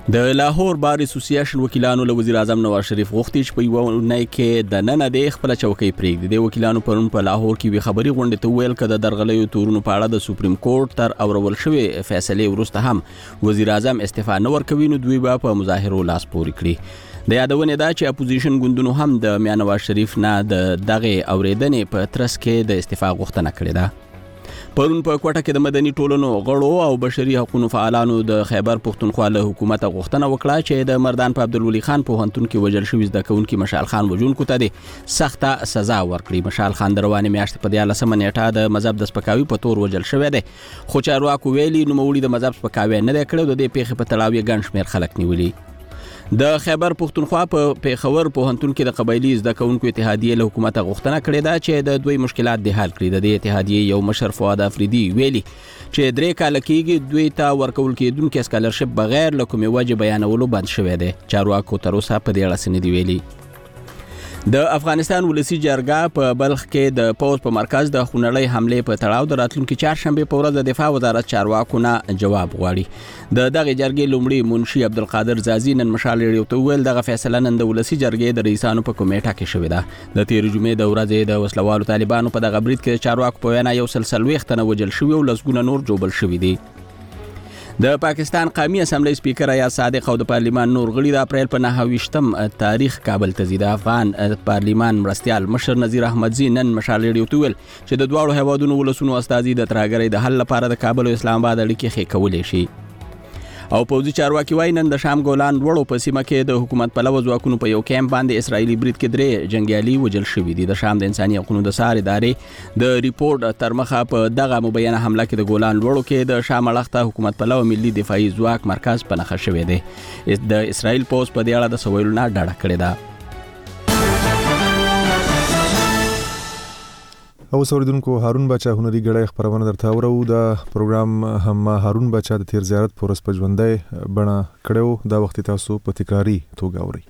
د لاهور بار اسوسییشن وکیلانو له وزیر اعظم نواز شریف غوښتي چې په یو ونۍ کې د نن د خپل چوکۍ پرېږدي. د وکیلانو پرون په لاهور کې وی خبري غونډه ته ویل کده درغلیو تورونو په اړه د سپریم کورټ تر اورول شوی فیصله وروسته هم وزیر اعظم استعفا نه ورکوي، نو دوی به په مظاهرو لاس پورې کړي. د یادونه ده چې اپوزیشن ګوندونو هم د میا نواز شریف نه د دغه اوریدنې په ترڅ کې د استعفا غوښتنه کړې ده. پرون په کوټه کې د مدني ټولنو غړو او بشري حقوقو فعالانو د خیبر پښتونخوا له حکومت غوښتنه وکړه چې د مردان په عبدالولي خان پوهنتون کې وژل شوی زده کوونکي مشال خان وجونکو ته د سخته سزا ورکړي. مشال خان د روانې میاشتې په دیارلسمه نیټه د مذهب د سپکاوي په تور وژل شوی دی، خو چارواکو ویلي نوموړي د مذهب سپکاوی نه دی کړی، د دې پیښې په تړاو یې ګڼ شمېر خلک نیولي. د خیبر پښتونخوا په پیښور پوهنتون کې د قبایلی زده کوونکو اتحادیې له حکومت غوښتنه کړې ده چې د دوی مشکلات د حل کړي. د دې اتحادیې یو مشر فؤاد افریدي ویلي چې درې کاله کېږي دوی ته ورکول کېدونکي سکالرشپ بغیر له کومې وجې بیانولو بند شوی دی. چارواکو تر اوسه په دې اړه څه نه دي ویلي. د افغانستان ولسی جرګه په بلخ کې د پوز په مرکز د خونړۍ حمله په تړاو د راتلونکي چهارشنبه په ورځ د دفاع وزارت چارواکو نه جواب غواړي. د دغه جرګې لومړي منشي عبدالقادر زازي نن مشال ریډیو ته ویل دغه فیصله نن د ولسی جرګې د رئیسانو په کمیټه کې شوې ده. د تیر جمعې د ورځې د وسلوالو طالبانو په دغه برید کې چارواکو په وینا یو سلسله وختنه وجل شوی او لسګونه نور جوړل شوی دي. د پاکستان قومي اسمبلی سپیکر ایاز صادق او د پارلیمان نور غړي د اپریل په نهه ویشتم تاریخ کابل ته ځي. د افغان پارلیمان مرستیال مشر نذیر احمدزي نن مشال ریډیو ته ویل چې د دواړو هیوادونو ولسونو استازي د ترهګرۍ د حل لپاره د کابل او اسلام آباد اړیکې ښې کولی شي. او پوځي چارواکي وایي نن د شام ګولان وړو په سیمه کې د حکومت پلوه ځواکونو په یو کیمپ باندې اسرایلی برید کې درې جنګیالي وژل شوي دي. د شام د انساني حقوقو د سار ادارې د ریپورت تر مخه په دغه مبینه حمله کې د ګولان وړو کې د شام اړخته حکومت پلوه ملي دفاعي ځواک مرکز په نښه شوی دی. د اسرایل پوځ په دې اړه د سویلو نه ډاډه کړې ده. او سوریدونکو هارون بچا هنري غړی خبرونه درته اورو. د پروګرام هم هارون بچا د تیر زیارت پورس پجوندای بڼه کړو. دا وخت تاسو په تکراری توګه اورئ.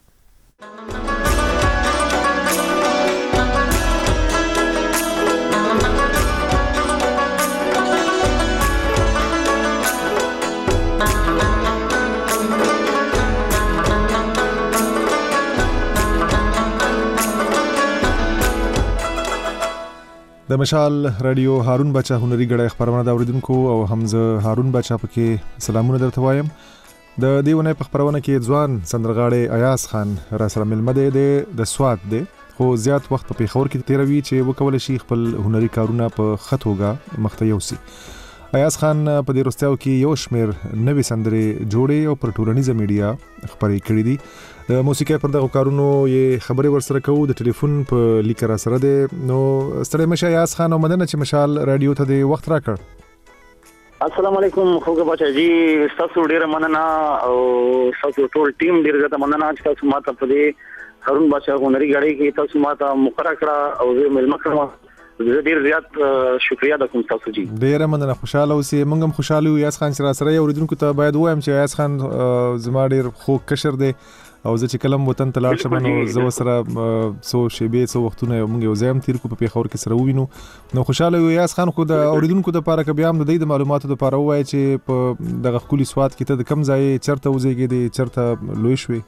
د مشال رادیو هارون بچا هنري غړی خبرونه دا اوریدونکو او حمزه هارون بچا پکې سلامونه درته وایم. د دیونه په خبرونه کې ځوان سندرغاړي ایاز خان را سره ملمه دی د سواد دی، خو زیات وخت په پیښور کې تیروي چې وکول شي خپل هنري کارونه په خطوګه مخته یوسي. ایاز خان په دې وروستیو کې یو شمېر نوې سندرې جوړې او پر ټولنیزه میډیا خبرې کړې دي. د موسیقۍ پر دغه کارونو یې خبرې ورسره کوو. د ټلیفون په لیکه را سره دی. نو ستړی مشه ایاز خان او مننه چې مشال رادیو ته د وخت راکړ. السلام علیکم خوږه بچا جی، تاسو ډیره مننه او تاسو ټول ټیم ډیره زیاته مننه چې تاسو ماته په دې هارون بچا هنري غړي کې تاسو ماته مقرره کړه او زه ملمه کړم. زه ډیر زیات شکریا د کوم تاسو جی. ډیره مننه، خوشاله اوسئ. موږ هم خوشاله یو. ایاز خان چې را سره یو اوریدونکو ته باید وایم چې ایاز خان زما ډیر خو کشر دی او زه چې کلم وطن ته لاړ شم نو زه سره څو شیبې څو وختونه موږ یو ځای هم تیر کو په پیښور کې سره ووینو. نو خوشاله یو. ایاز خان خو د اوریدونکو لپاره که بیا هم د دې د معلوماتو لپاره وایي چې په دغه خولي سواد کې ته د کم ځای چرته وځيږي چرته لوی شوي؟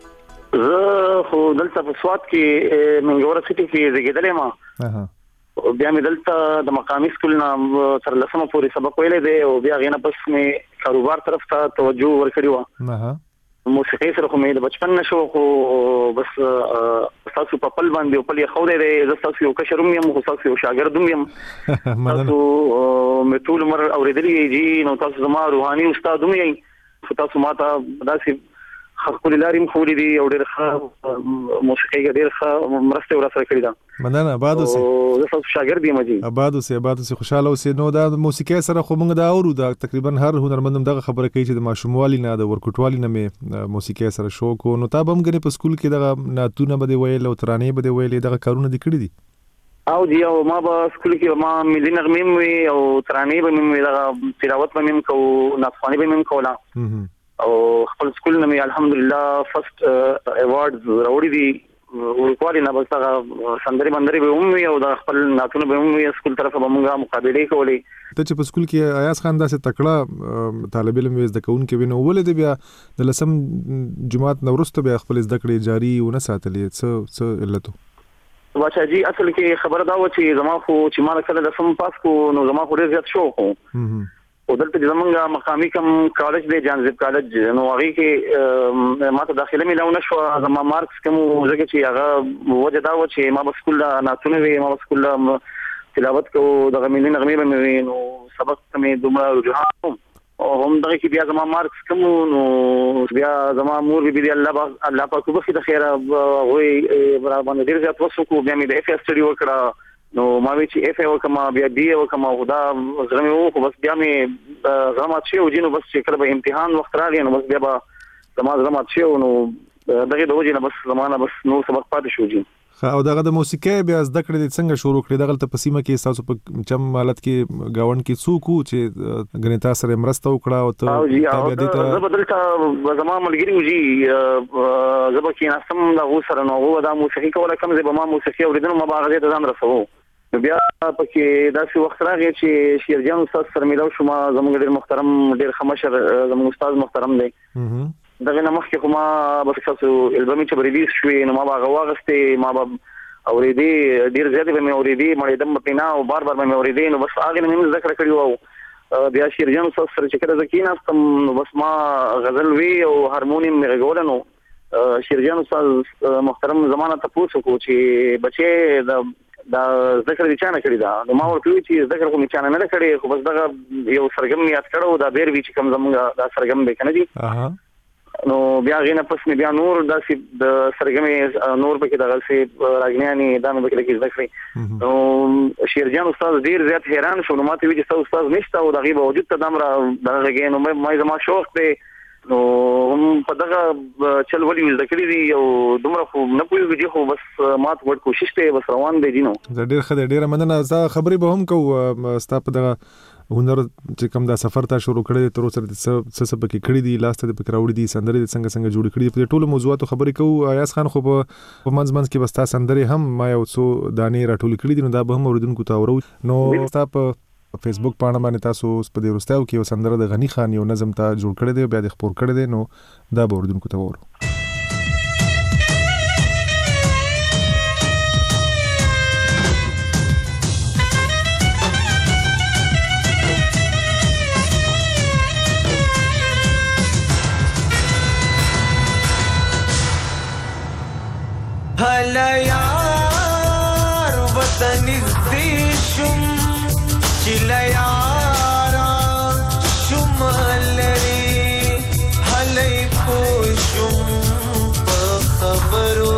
زه خو دلته په سواد کې منګور سټي کې زیږیدلې ما. اها بیا مې دلته د مقامي سکول نه تر لسمه پورې سبق ویلې دی او بیا غینه پس مې کاروبار طرف ته توجه ورکړی و. اها موسیقي سره خو مې د بچپن نشو خو بس تاسو په خپل باندې خپل خو دې زه تاسو یو کشروم یم خو تاسو یو شاګردوم یم. تاسو مې ټول عمر اورېدلې جی، نو تاسو زما روحاني استاد هم یې. تاسو ماته داسې خپل لاریم خولې دي او ډېر ښه موسیقي ډېر ښه مرسته ورسره کړې ده. مننه. آباد اوسئ. زه تاسو شاګرد یم جی. آباد اوسئ آباد اوسئ خوشاله اوسئ. نو دا موسیقي سره خو موږ دا اورو دا تقریبا هر هنرمند دغه خبره کوي چې د ماشوموالي نه د ورکوټوالي نه مې موسیقي سره شوق و. نو تا به هم غني په سکول کې دغه ناتونه بده ویل او ترانې بده ویل دغه کارونه دي کړی دي؟ او جی او ما به سکول کې ما ملي نغمې مې او ترانې به مې دغه تلاوت به مې کو نافخواني به مې کوله او خپل سکول نه مې الحمدلله فرست ایوارډز راوړي دي ورکوالي نه بس هغه سندري بندري به هم او د خپل ناتونه به هم سکول طرفه به موږ مقابله کولی. ته چې په سکول کې ایاز خان داسې تکړه طالب علم وې زده کوونکې وینو ولې د بیا د لسم جماعت نو وروسته بیا خپل زده کړې جاری ونه ساتلې څه څه علت بچا جی اصل کې خبر دا و چې زما خو چې ما کله د سم پاس کو نو زما خو ډیر زیات شوق وو او دلته زمونږ مقامي کم کالج دی جانزیب کالج نو هغه کې ما ته داخله مې لاونه شو زما مارکس کوم ځکه چې هغه وجه دا و چې ما په سکول ناتونه وی ما په سکول تلاوت کو دغه ملي نغمه به مې نو سبق مې دومره رجحان او هم دغه کې بیا زما مارکس کوم نو بیا زما مور بي بي الله الله پاک په خیر خیر وي برابر ډیر زیات وسو کو بیا مې د اف اس سټډي وکړه نو ما وی چې اف ای وکما بیا بي وکما خدا زغمه وو خو بس بیا مې زما چې او جنو بس چې کله به امتحان وخت راغی نو بس بیا به زما زما چې نو دغه د وجه نه بس زمانہ بس نو سبق پاتې شو جی. او دغه د موسیقي بیا زده کړې څنګه شروع کړې دغه ته پسیمه کې تاسو په چم حالت کې گاون کې څوک چې غنیتا سره مرسته وکړه او ته بیا د ته زبردست زما ملګری وږي زبر کې ناسم د غو سره نو غو د موسیقي کوله کم زه به ما موسیقي اوریدنه ما باغ ته ځان رسو بیا پکې داسې وخت راغی چې شیرجان استاد سره ملاو شو ما زموږ ډېر محترم ډېر خمشر زموږ استاد محترم دی دغه نه مخکې خو ما بس تاسو البم چې ریلیز شوې نو ما باغ واغستې ما به اورېدې ډېر زیات به مې اورېدې مړې دم په نه او بار بار مې اورېدې نو بس هغه نه مې ذکر کړی وو بیا شیرجان استاد سره چې کله ځکیناستم نو بس ما غزل وی او هارمونیم مې غوړل نو شیرجان استاد محترم زمانہ ته پوښتنه کو چې بچي د دا ذکر دي چانه کړی دا نو ما ورته چې ذکر کوم چانه نه کړی خو بس دا یو سرګم یاد کړو دا بیر وی چې کوم زمونږ دا سرګم به کنه دي نو بیا غینه پس می بیا نور دا سی د سرګم نور به کې دا سي راګنياني دا مې به کې ذکر نو شیرجان استاد ډیر زیات حیران شو نو ماته وی چې استاد نشته او دغه باوجود ته دمر دغه غې نو مې زما شوق دی نو هم په دغه چل ولې ذکر دي او دومره خو نه پوهیږي خو بس مات وړ کوشش ته بس روان دي دینو د ډیر خدای ډیر مننه زه خبرې به هم کو ستاسو دغه هنر چې کوم دا سفر ته شروع کړی تر اوسه څه څه پکې کړی دي لاسته د پکراوړي دي سندري څنګه څنګه جوړ کړی په ټولو موضوعاتو خبرې کوو ایاز خان خو په منځ منځ کې بستا سندري هم ما یو څو دانې راټول کړی دي نو دا به هم اوریدونکو ته اورو نو تاسو فیسبوک باندې باندې تاسو په دې وروستیو کې یو سندره د غنی خان یو نظم ته جوړ کړی دی بیا د خبر کړی دی نو دا به اوریدونکو ته ورو هلا یار وطن زیشم چلا یارا شمالری هلی پوشم په خبرو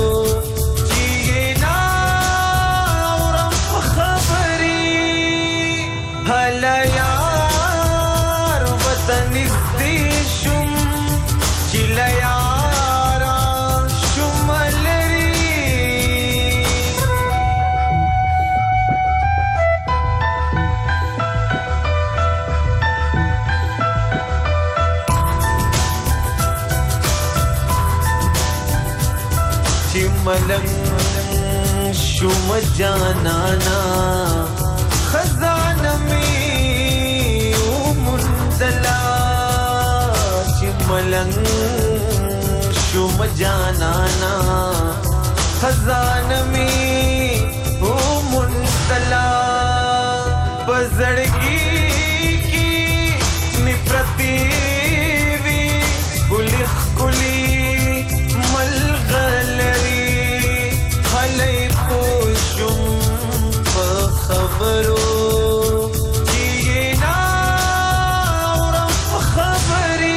چینا اورم په خبري هلا یار وطن زیشم چلا یارا شمالری ملنگ شوم جانانا خزانه می ومنزلا چې ملنگ شوم جانانا خزانه می ومنزلا بزړګي کی نفرتي وی ګلخ ګلی ملغلری خبرو چینا اورم خبري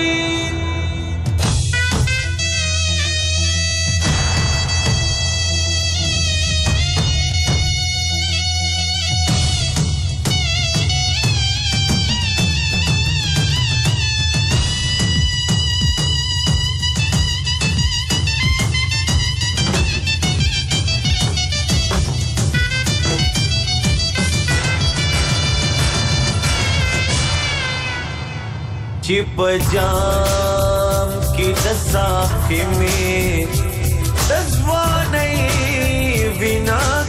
چې پجام کې د ساحې مې د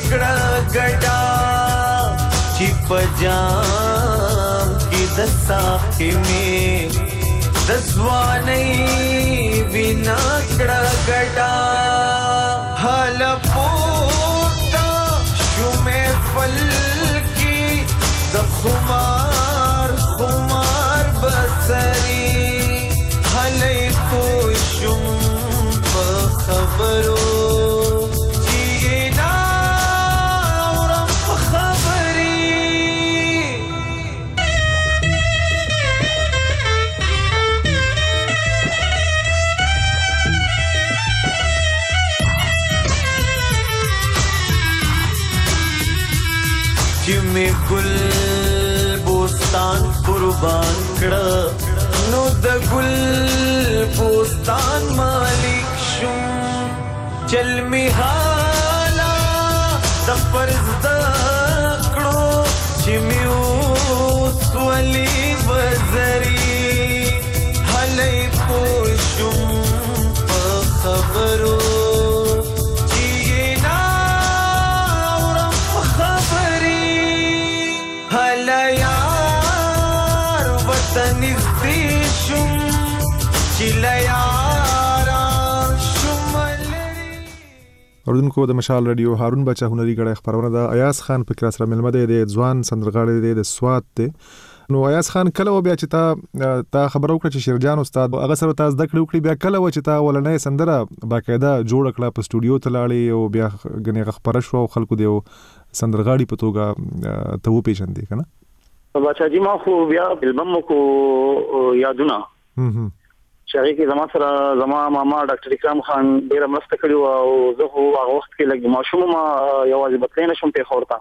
کړه ګډا چې پجام کې د ساحې می د ځوانۍ وینا کړه ګډا حال پورته شو محفل کې د خمار خمار بسري حالې خوشم په خبرو میں گل بوستان قربان کړه نو د ګل بوستان مالک شم چل می حالا د فرض د کړو چې می اوس ولي وزري هلې پوښم په خبرو اوردونکو د مشال رادیو هارون بچا هنري غړي خبرونه د ایاز خان په کراس را ملمه دی د ځوان سندرغاړي دی د سواد دی نو ایاز خان کله و بیا چې تا تا خبرو کړ چې شیرجان استاد هغه سره تاسو د کړو کړی بیا کله و چې تا ولنې سندره باقاعده جوړ کړه په سټوډیو ته لاړې او بیا غنې خبره شو خلکو دی سندرغاړي په توګه ته و پیژندې کنه بچا جی ما خو بیا البم کو یادونه شریک زما سره زما ماما ډاکټر اکرام خان ډیر مرسته کړو او زه هو هغه وخت کې لګ ماشوم ما یوازې بتلې نشم په خورتا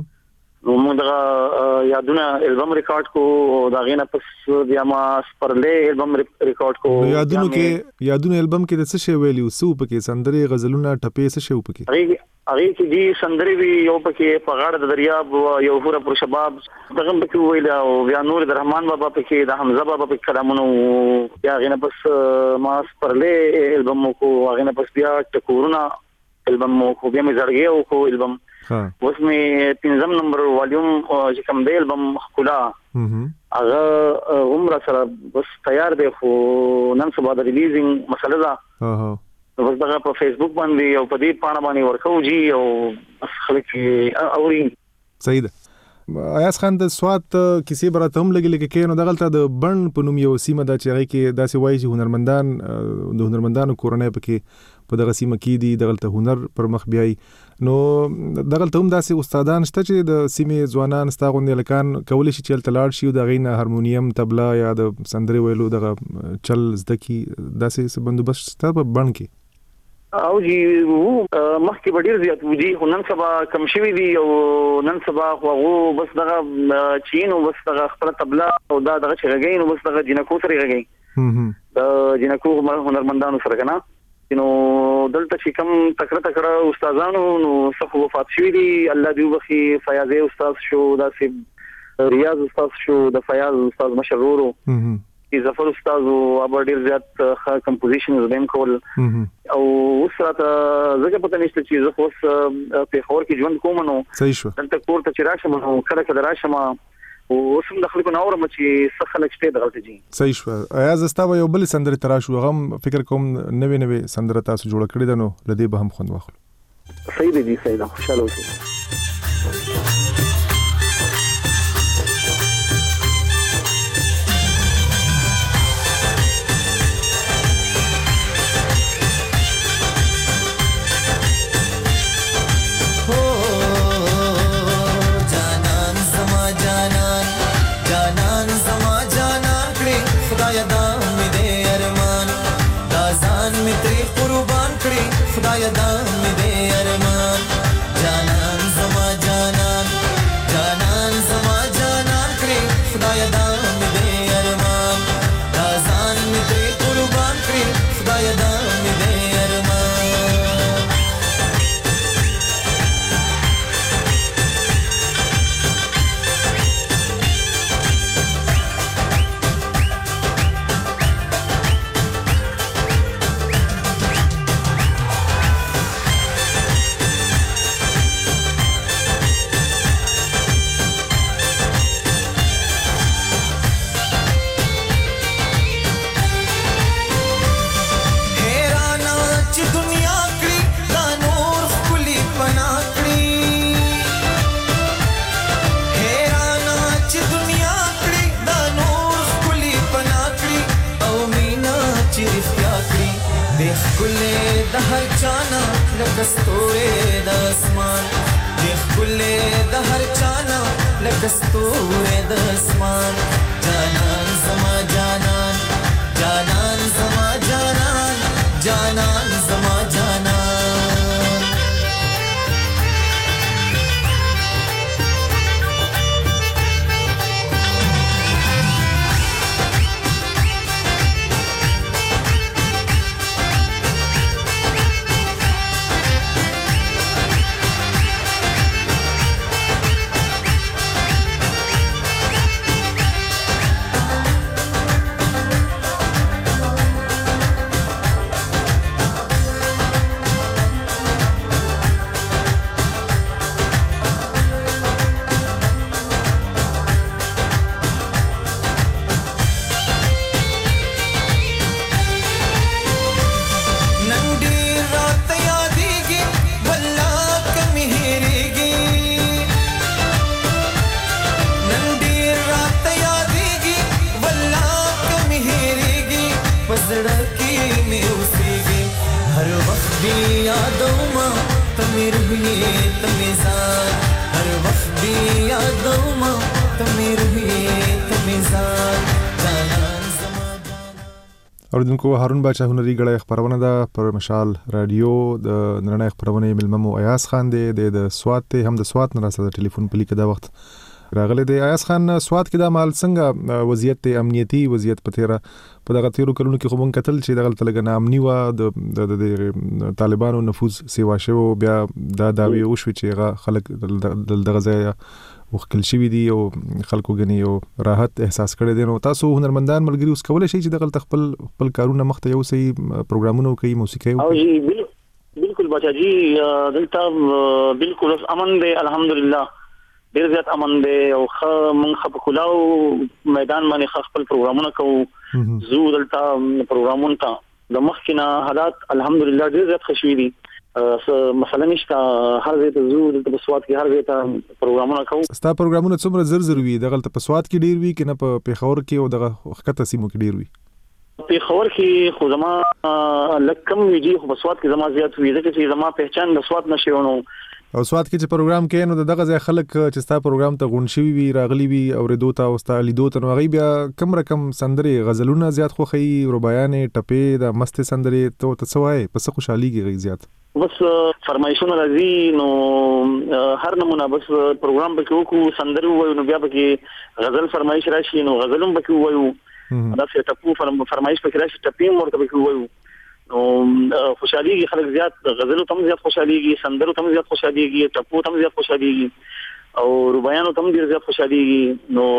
نو موږ دا یادونه البم ریکارډ کو دا غینه پس بیا ما سپرلې البم ریکارډ کو یادونه کې یادونه البم کې د څه شی ویلو سو پکې سندري غزلونه ټپې څه شی پکې هغه کې دي سندري وی یو پکې په غاړه د دریاب یو پورا پر شباب دغه پکې ویل او بیا نور الرحمن بابا پکې د حمزه بابا پکې کلامونو بیا غینه پس ما سپرلې البم کو غینه پس بیا ټکورونه البم کو بیا مې زړګي او کو البم اوس مې پنځم نمبر والیوم چې کوم دی البم خلا هغه عمر سره بس تیار دی خو نن سبا د ریلیزینګ مسله ده بس دغه په فیسبوک باندې او په دې پاڼه باندې ورکو جی او خلک اوري صحیح ده ایاز خان د سواد کیسې برته هم لګي لکه کې نو دغلت د بن په نوم یو سیمه د چېږي کې داسې وایي چې هنرمندان د هنرمندانو کورنۍ پکې په دغه سیمه کې دي دغلت هنر پر مخ بیاي نو دغلت هم داسې استادان شته چې د سیمه ځوانان ستاغون لکان کولې شي چې تلاړ شي د غین هارمونیم تبلا یا د سندري ویلو دغه چل زده کی داسې بندوبست شته په بن کې او جی مخکې ډیر زیات وږي نن سبا کم شوی دی او نن سبا خو بس دغه چین او بس دغه خپل تبلا او دا دغه چغګین او بس دغه جنکو سره غږی د جنکو هنرمندانو سره کنه نو دلته چې کم تکړه تکړه استادانو نو څخه وفات شوی دی الله دې وبخي فیاض استاد شو داسې ریاض استاد شو د فیاض استاد مشرورو کی ظفر استاد او ابر ډیر زیات ښه کمپوزیشن زبم کول او وسره زګه پته نشته چې زه اوس په خور کې ژوند کوم نو صحیح شو دلته کور ته چې راشم نو کله کله راشم او اوس هم د خلکو نور مچ څه خلک شته دغلت جی صحیح شو ایاز استا یو بل سندره ترا شو غم فکر کوم نوې نوې سندره تاسو جوړ کړی دنو لدی به هم خوند واخلو صحیح دی صحیح ده خوشاله اوسئ خدای دام دې ارمان جانان هر چانا لکستورې د اسمان دی ښکلې د هر چانا لکستورې د اسمان جانان زما جانان جانان زما جانان جانان زما جانان اوریدونکو هارون باچا هنري غړی خبرونه ده پر مشال رادیو د نړۍ خبرونه ملممو ایاز خان دی د سوات ته هم د سوات نه راځي ټلیفون په لیک دا وخت راغلی دی. ایاز خان سوات کې د مال څنګه وضعیت امنیتي وضعیت په تیرا په دغه تیرو کلونو کې خو مونږ کتل چې دغه تلګنه امني و د طالبانو نفوذ سیوا شو بیا دا داوی او شو چې هغه خلک دغه ځای وکل شي دي او خلکو غني او راحت احساس کړي دي. نو تاسو هنرمندان ملګری اوس کولای شي چې دغه خپل خپل کارونه مخته یو صحیح پروګرامونه کوي موسیقي او جی بالکل بچا جی دلته بالکل امن دی الحمدلله ډیر زیات امن دی او من خپ کلاو میدان باندې خپل پروګرامونه کوو زو دلته پروګرامونه تا د مخکنا حالات الحمدلله ډیر زیات خوشوي دي مثلا نشته هر ځای ته زو د سواد کې هر ځای ته پروګرامونه کوو. ستا پروګرامونه څومره زر زر وي دغه په سواد کې ډیر وي کنه په پیښور کې او دغه وخت سیمو کې ډیر وي؟ پیښور کې خو زما لکم ویډیو خو په سواد کې زما زیات وي ځکه چې زما پہچان د سواد نشي ونو او سواد کې چې پروګرام کې نو دغه ځای خلک چې ستا پروګرام ته غون شوی وي راغلي وي او ردو ته او ستا لیدو ته نو غي بیا کم رقم سندري غزلونه زیات خو خي ربايانې ټپې د مست سندري ته تسوای پس خوشحالي کې غي زیات بس فرمایشونه راځي نو هر نمونه بس پروګرام به کې وکړو سندري وایو نو بیا به کې غزل فرمایش راشي نو غزلم به کې وایو دا څه ټپو فرمایش به کې راشي ټپې مرته به کې وایو نو خوشحاليږي خلک زیات غزلو تم زیات خوشحاليږي سندرو تم زیات خوشحاليږي ټپو تم زیات خوشحاليږي او ربايانو تم ډیر زیات خوشحاليږي نو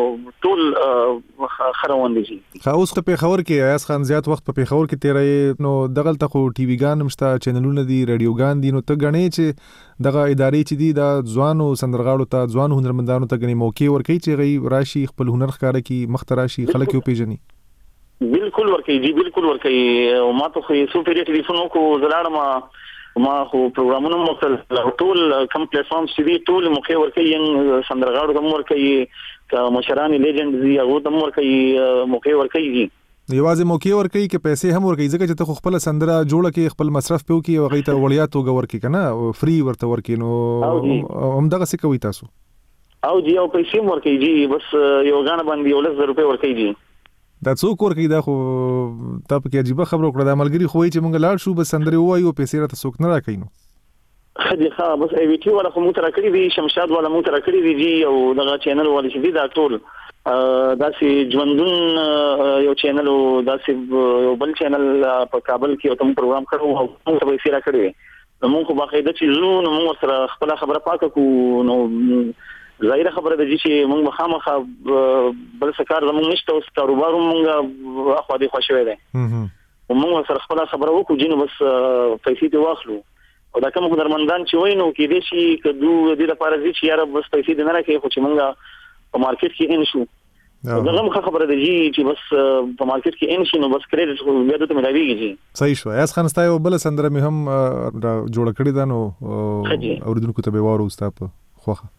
ټول خروان دي. خو اوس په پیښور کې ایاز خان زیات وخت په پیښور کې تیرې نو دغه تخو ټي وی ګان مشته چینلونه دي رادیو ګان دي نو ته غنې چې دغه ادارې چې دي د ځوانو سندرغاړو ته ځوانو هنرمندانو ته غني موقع ورکړي چې غي راشي خپل هنر ښکارا کی مختراشي خلک یو پیژني. بالکل ورکي جی بالکل ورکي او ما ته خو سو پیری ټلیفون کو زلاړ ما ما خو پروګرامونه مختل ټول کم پلیټ فارمز چې دي ټول موقع ورکي سندرغاړو د ورکي ک مشران لیجند دي هغه د ورکي موقع ورکي دي یوازې موقع ورکي کې پیسې هم ورکي ځکه چې ته خپل سندره جوړه کې خپل مصرف پیو کې او غي ته وړیا توګه ورکي کنه فری ورته ورکي نو هم دغه څه کوي تاسو او جی او پیسې ورکي جی بس یو غاڼه باندې یو لس روپے ورکي جی دا څوک ورکي دا خو تا په کې عجیب خبره وکړه د ملګری خو چې مونږ لاړ شو بس سندري وایو پیسې راته څوک نه راکې نو خدي ښه بس ای وی ټی ولا خو مونږ تر کړی دي شمشاد ولا مونږ تر کړی دي جی او دغه چینل ولا چې دي دا ټول داسې ژوندون یو چینل او داسې یو بل چینل په کابل کې تم پروګرام کړو او موږ به یې را کړی نو موږ په باقاعده چې زو نو موږ سره خپل خبره پاکه کو نو ظاهر خبره ده چې موږ مخامخ بل سکار زموږ نشته او کاروبار موږ اخو دې خوشوي ده او موږ سره خپل خبره وکړو جنو بس پیسې ته واخلو او دا کوم هنرمندان چې وینو کې دې شي کدو دې لپاره چې یاره بس پیسې نه راکې خو چې موږ په مارکیټ کې ان شو دا هم خبره ده چې بس په مارکیټ کې ان شي نو بس کریډټ خو بیا ته ملاويږي صحیح شو ایاز خان ستایو بل سندره مې هم جوړ کړی دا نو اوریدونکو ته به وارو ستا په خوخه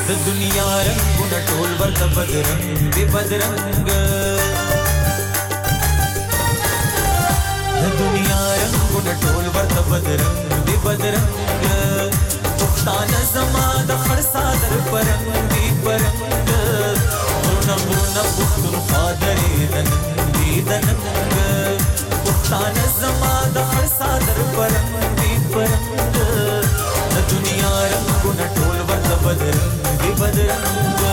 د دنیا رنگونه ټول ورته بدرنګ دی بدرنګ د دنیا رنگونه ټول ورته بدرنګ دی بدرنګ پښتانه زما د خړسا در پرنګ دی پرنګ ورونه ورونه پښتونخوا درې د ننګ دی د ننګ پښتانه زما د خړسا در پرنګ دی پرنګ د دنیا رنگونه ټول ورته بدرنګ دی بدرنګ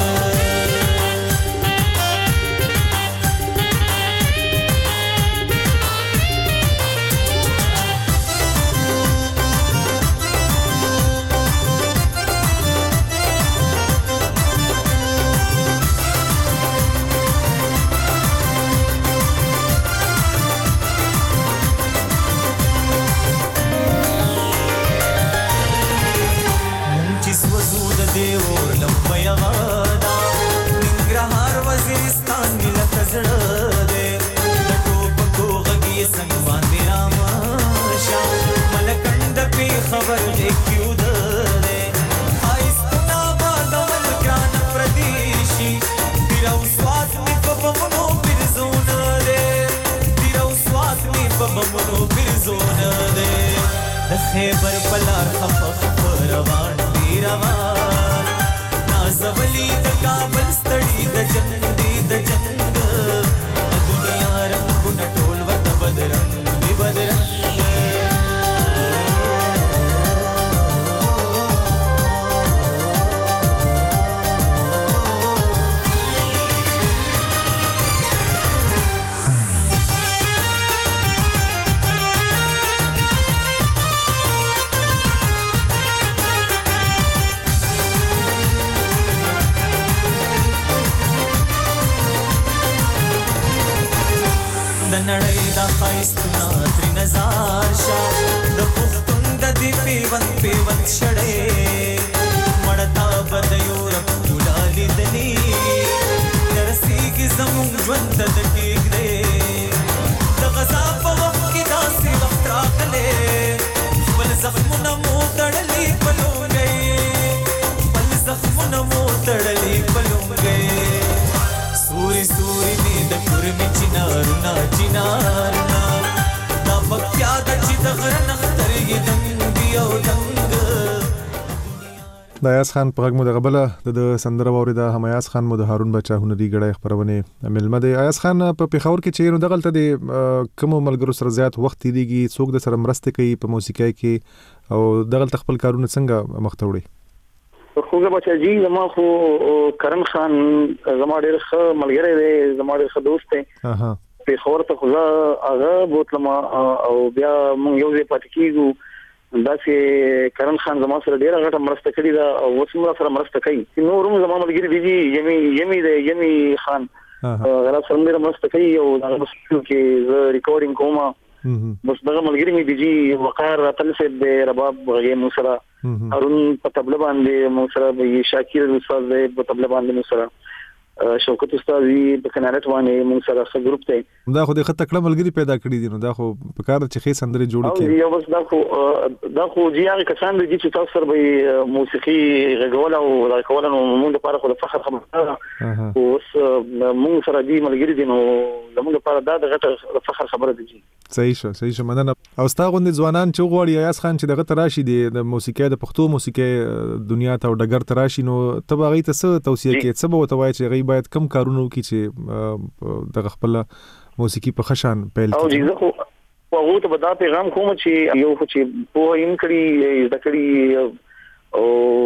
خبر دې کیو ده آیستنا بادول ګران پردیشي پیرو سواد می په بمونو پیرزونه ده پیرو سواد می په بمونو پیرزونه ده د خیبر بلار خفف روان دی روان نازولی د کابل ستړي د جنگ دی د جنگ دنیا رنگونه ټول ورته بدرنګ دی بدرنګ نړۍ دا خایستونه ترې نظار شه د پښتون د دې پیوند پیوند شړې مړتا به د یورپ ټوله لیدلي نه رسېږي زموږ ژوند ته د کېږدې د غزا په وخت کې داسې وخت راغلی خپل زخمونه مو تړلي په لونګۍ خپل زخمونه مو تړلي په لونګۍ سوري سوري می د کورمي چنارونه چنارونه دا پکیا د چې د غره نخترګي دنګ او دنګ د ایاز خان په غږ مو د غبله د سندره واوري د هم ایاز خان مو د هارون بچا هنري غړی خبرونه ملمه دی. ایاز خان په پیښور کې چې نو دغلت دی کوم ملګرو سره زیات وخت تیریږي څوک د سره مرسته کوي په موسیقۍ کې او دغلت خپل کارونه څنګه مخته وړي؟ خوږه بچا جی زما خو کرم خان زما ډېر ښه ملګری دی زما ډېر ښه دوست دی اها په خبره ته خو هغه بوتلم او بیا مونږ یو ځای پاتې کیږو دا چې کرم خان زما سره ډېر غټه مرسته کړې ده او اوس موږ سره مرسته کوي نور هم زما ملګری دی یمي یمي دی یمي خان هغه سره ډېر مرسته کوي او هغه کې زه ریکارډینګ کوم بس دغه ملګری می دی وقار راتل سے د رباب غي موسرا هارون په طبله باندې موسرا به شاکر استاد په طبله باندې موسرا شوکت استاد په کنارت باندې موسرا څو ګروپ ته دا خو د خط تکړه ملګری پیدا کړی دي نو دا خو په کار چې خې سندري جوړ کړي او یو بس دا خو دا خو جی هغه کسان دي چې تاسو سره به موسیقي غوړ او راکول نو موږ لپاره خو د فخر خبره او موږ سره دي ملګری دي نو موږ لپاره دا د غټه فخر خبره دي صحیح شو صحیح شو مننه او ستا غوندې ځوانان چې غواړي ایاز خان چې دغه تراشي دي د موسیقۍ د پښتو موسیقۍ دنیا ته او ډګر تراشي نو ته به غي ته څه توصيه کوي څه به وتوای چې غي باید کم کارونه وکړي چې دغه خپل موسیقي په خشان پیل کړي او زه خو هغه ته به دا پیغام کوم چې یو چې په ایم کړي ذکرې او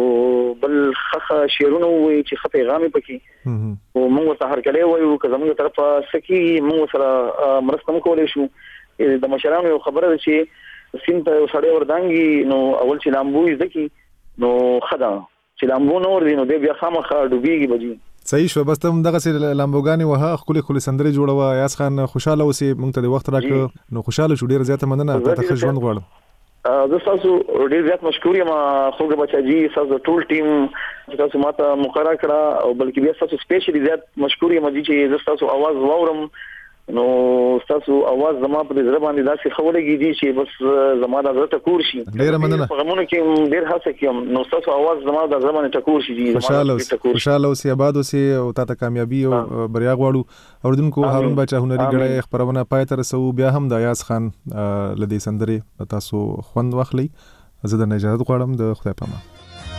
بل خخه شیرونه وي چې خپل پیغام پکې او موږ ته هر کله وایو که زموږ طرفه سکی موږ سره مرسته کولای شو د مشرانو یو خبره ده چې سین ته سړی وردانګي نو اول چې لامبو ځکه نو خدا چې لامبو نور دي نو د بیا خامخا ډوبېږي بجې صحیح شو بس ته دغه سي لامبوګانی وها خولي خولي سندري جوړوا ایاز خان خوشاله اوسې مونږ ته د وخت راک نو خوشاله شو ډیر زیاته مننه ته ښه ژوند غواړم زه تاسو ډیر زیات مشکور یم خوګه بچا جی تاسو ټول ټیم تاسو ماته مقرره کړه او بلکې بیا تاسو سپیشلی زیات مشکور یم چې زه تاسو आवाज واورم نو تاسو आवाज زما په زړه باندې داسې خولګي دي چې بس زما د زړه ټکور شي ډیر مننه په غمونو کې ډیر هڅه کوم نو تاسو आवाज زما د زړه باندې ټکور شي خوشاله خوشاله اوسې آباد اوسې او تاسو کامیابی او بریا غواړو اوردونکو هارون بچا هنري غړې خبرونه پای تر سو بیا هم د یاس خان لدی سندره تاسو خوند واخلي زه د اجازه غواړم د خدای په امان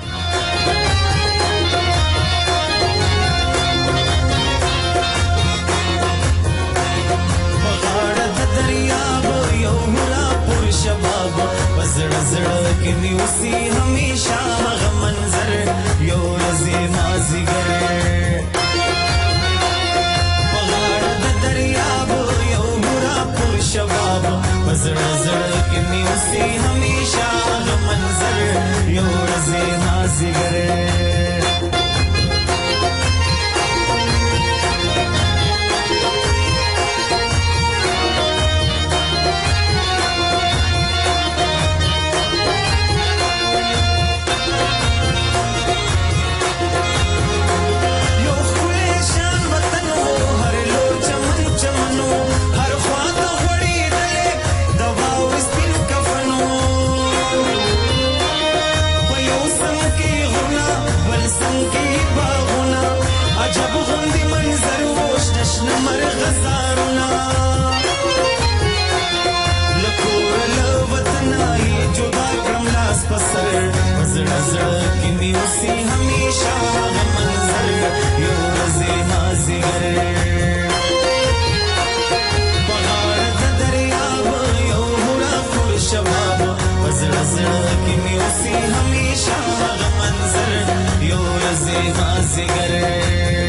زړه زړه کې نیوسی همیشه هغه منظر یو ورځې مازیګر په غاړه د دریاب یو هورا پر شباب په زړه زړه کې نیوسی همیشه هغه منظر یو ورځې مازیګر زړه زړه کې نیوسی همیشه هغه منظر یو ورځې مازیګر په غاړه د دریاب یو هورا پر شباب په زړه زړه کې نیوسی همیشه هغه منظر یو ورځې مازیګر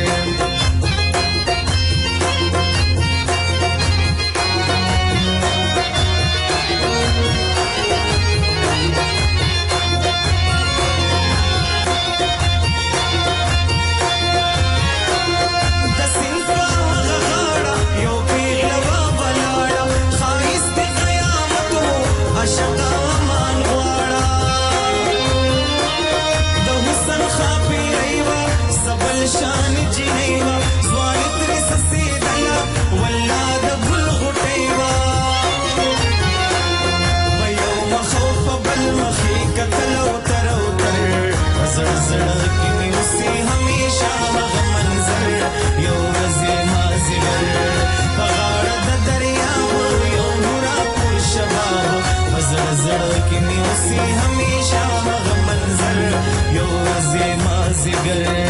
شان جنیوا زوال تر سسیدلا ولاد بل غټیوا ويو مخوف بل مخي کتلو ترو تر زړه زړه کې نیوسی همیشه هغه منظر یو ورځې مازیګر په غاړه د دریاب یو هورا پر شباب په زړه زړه کې نیوسی همیشه هغه منظر یو ورځې مازیګر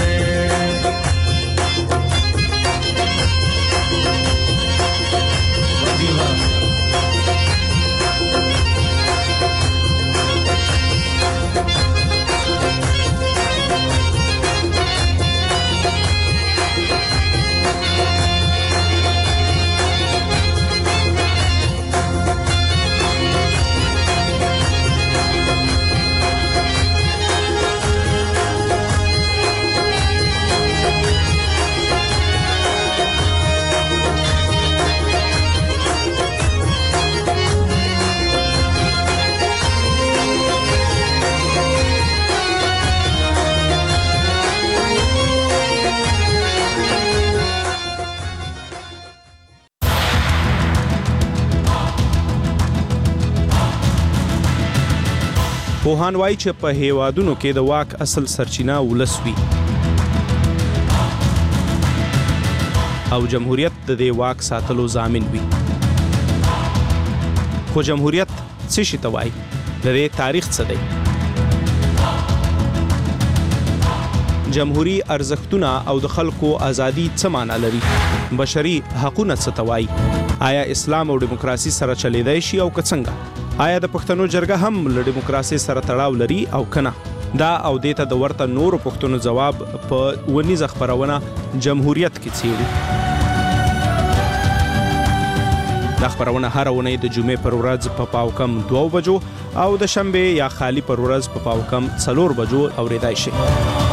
پوهان وایي چې په هیوادونو کې د واک اصل سرچینه ولس وي او جمهوریت د دې واک ساتلو ضامن وي خو جمهوریت څه شي ته وایي د دې تاریخ څه دی جمهوری ارزښتونه او د خلکو ازادي څه معنی لري بشري حقوقونه څه ته وایي آیا اسلام او دیموکراسي سره چلیدای شي او که څنګه آیا د پښتنو جرګه هم له دیموکراسي سره تړاو لري او کنه دا او دیته د ورته نورو پښتنو جواب په ونیزه خبرونه جمهوریت کې څیړي دا خبرونه هر ونې د جمعې پر ورځ په پاو کم دوه بجو او د شنبه یا خالی پر ورځ په پاو کم څلور بجو اوریدای شي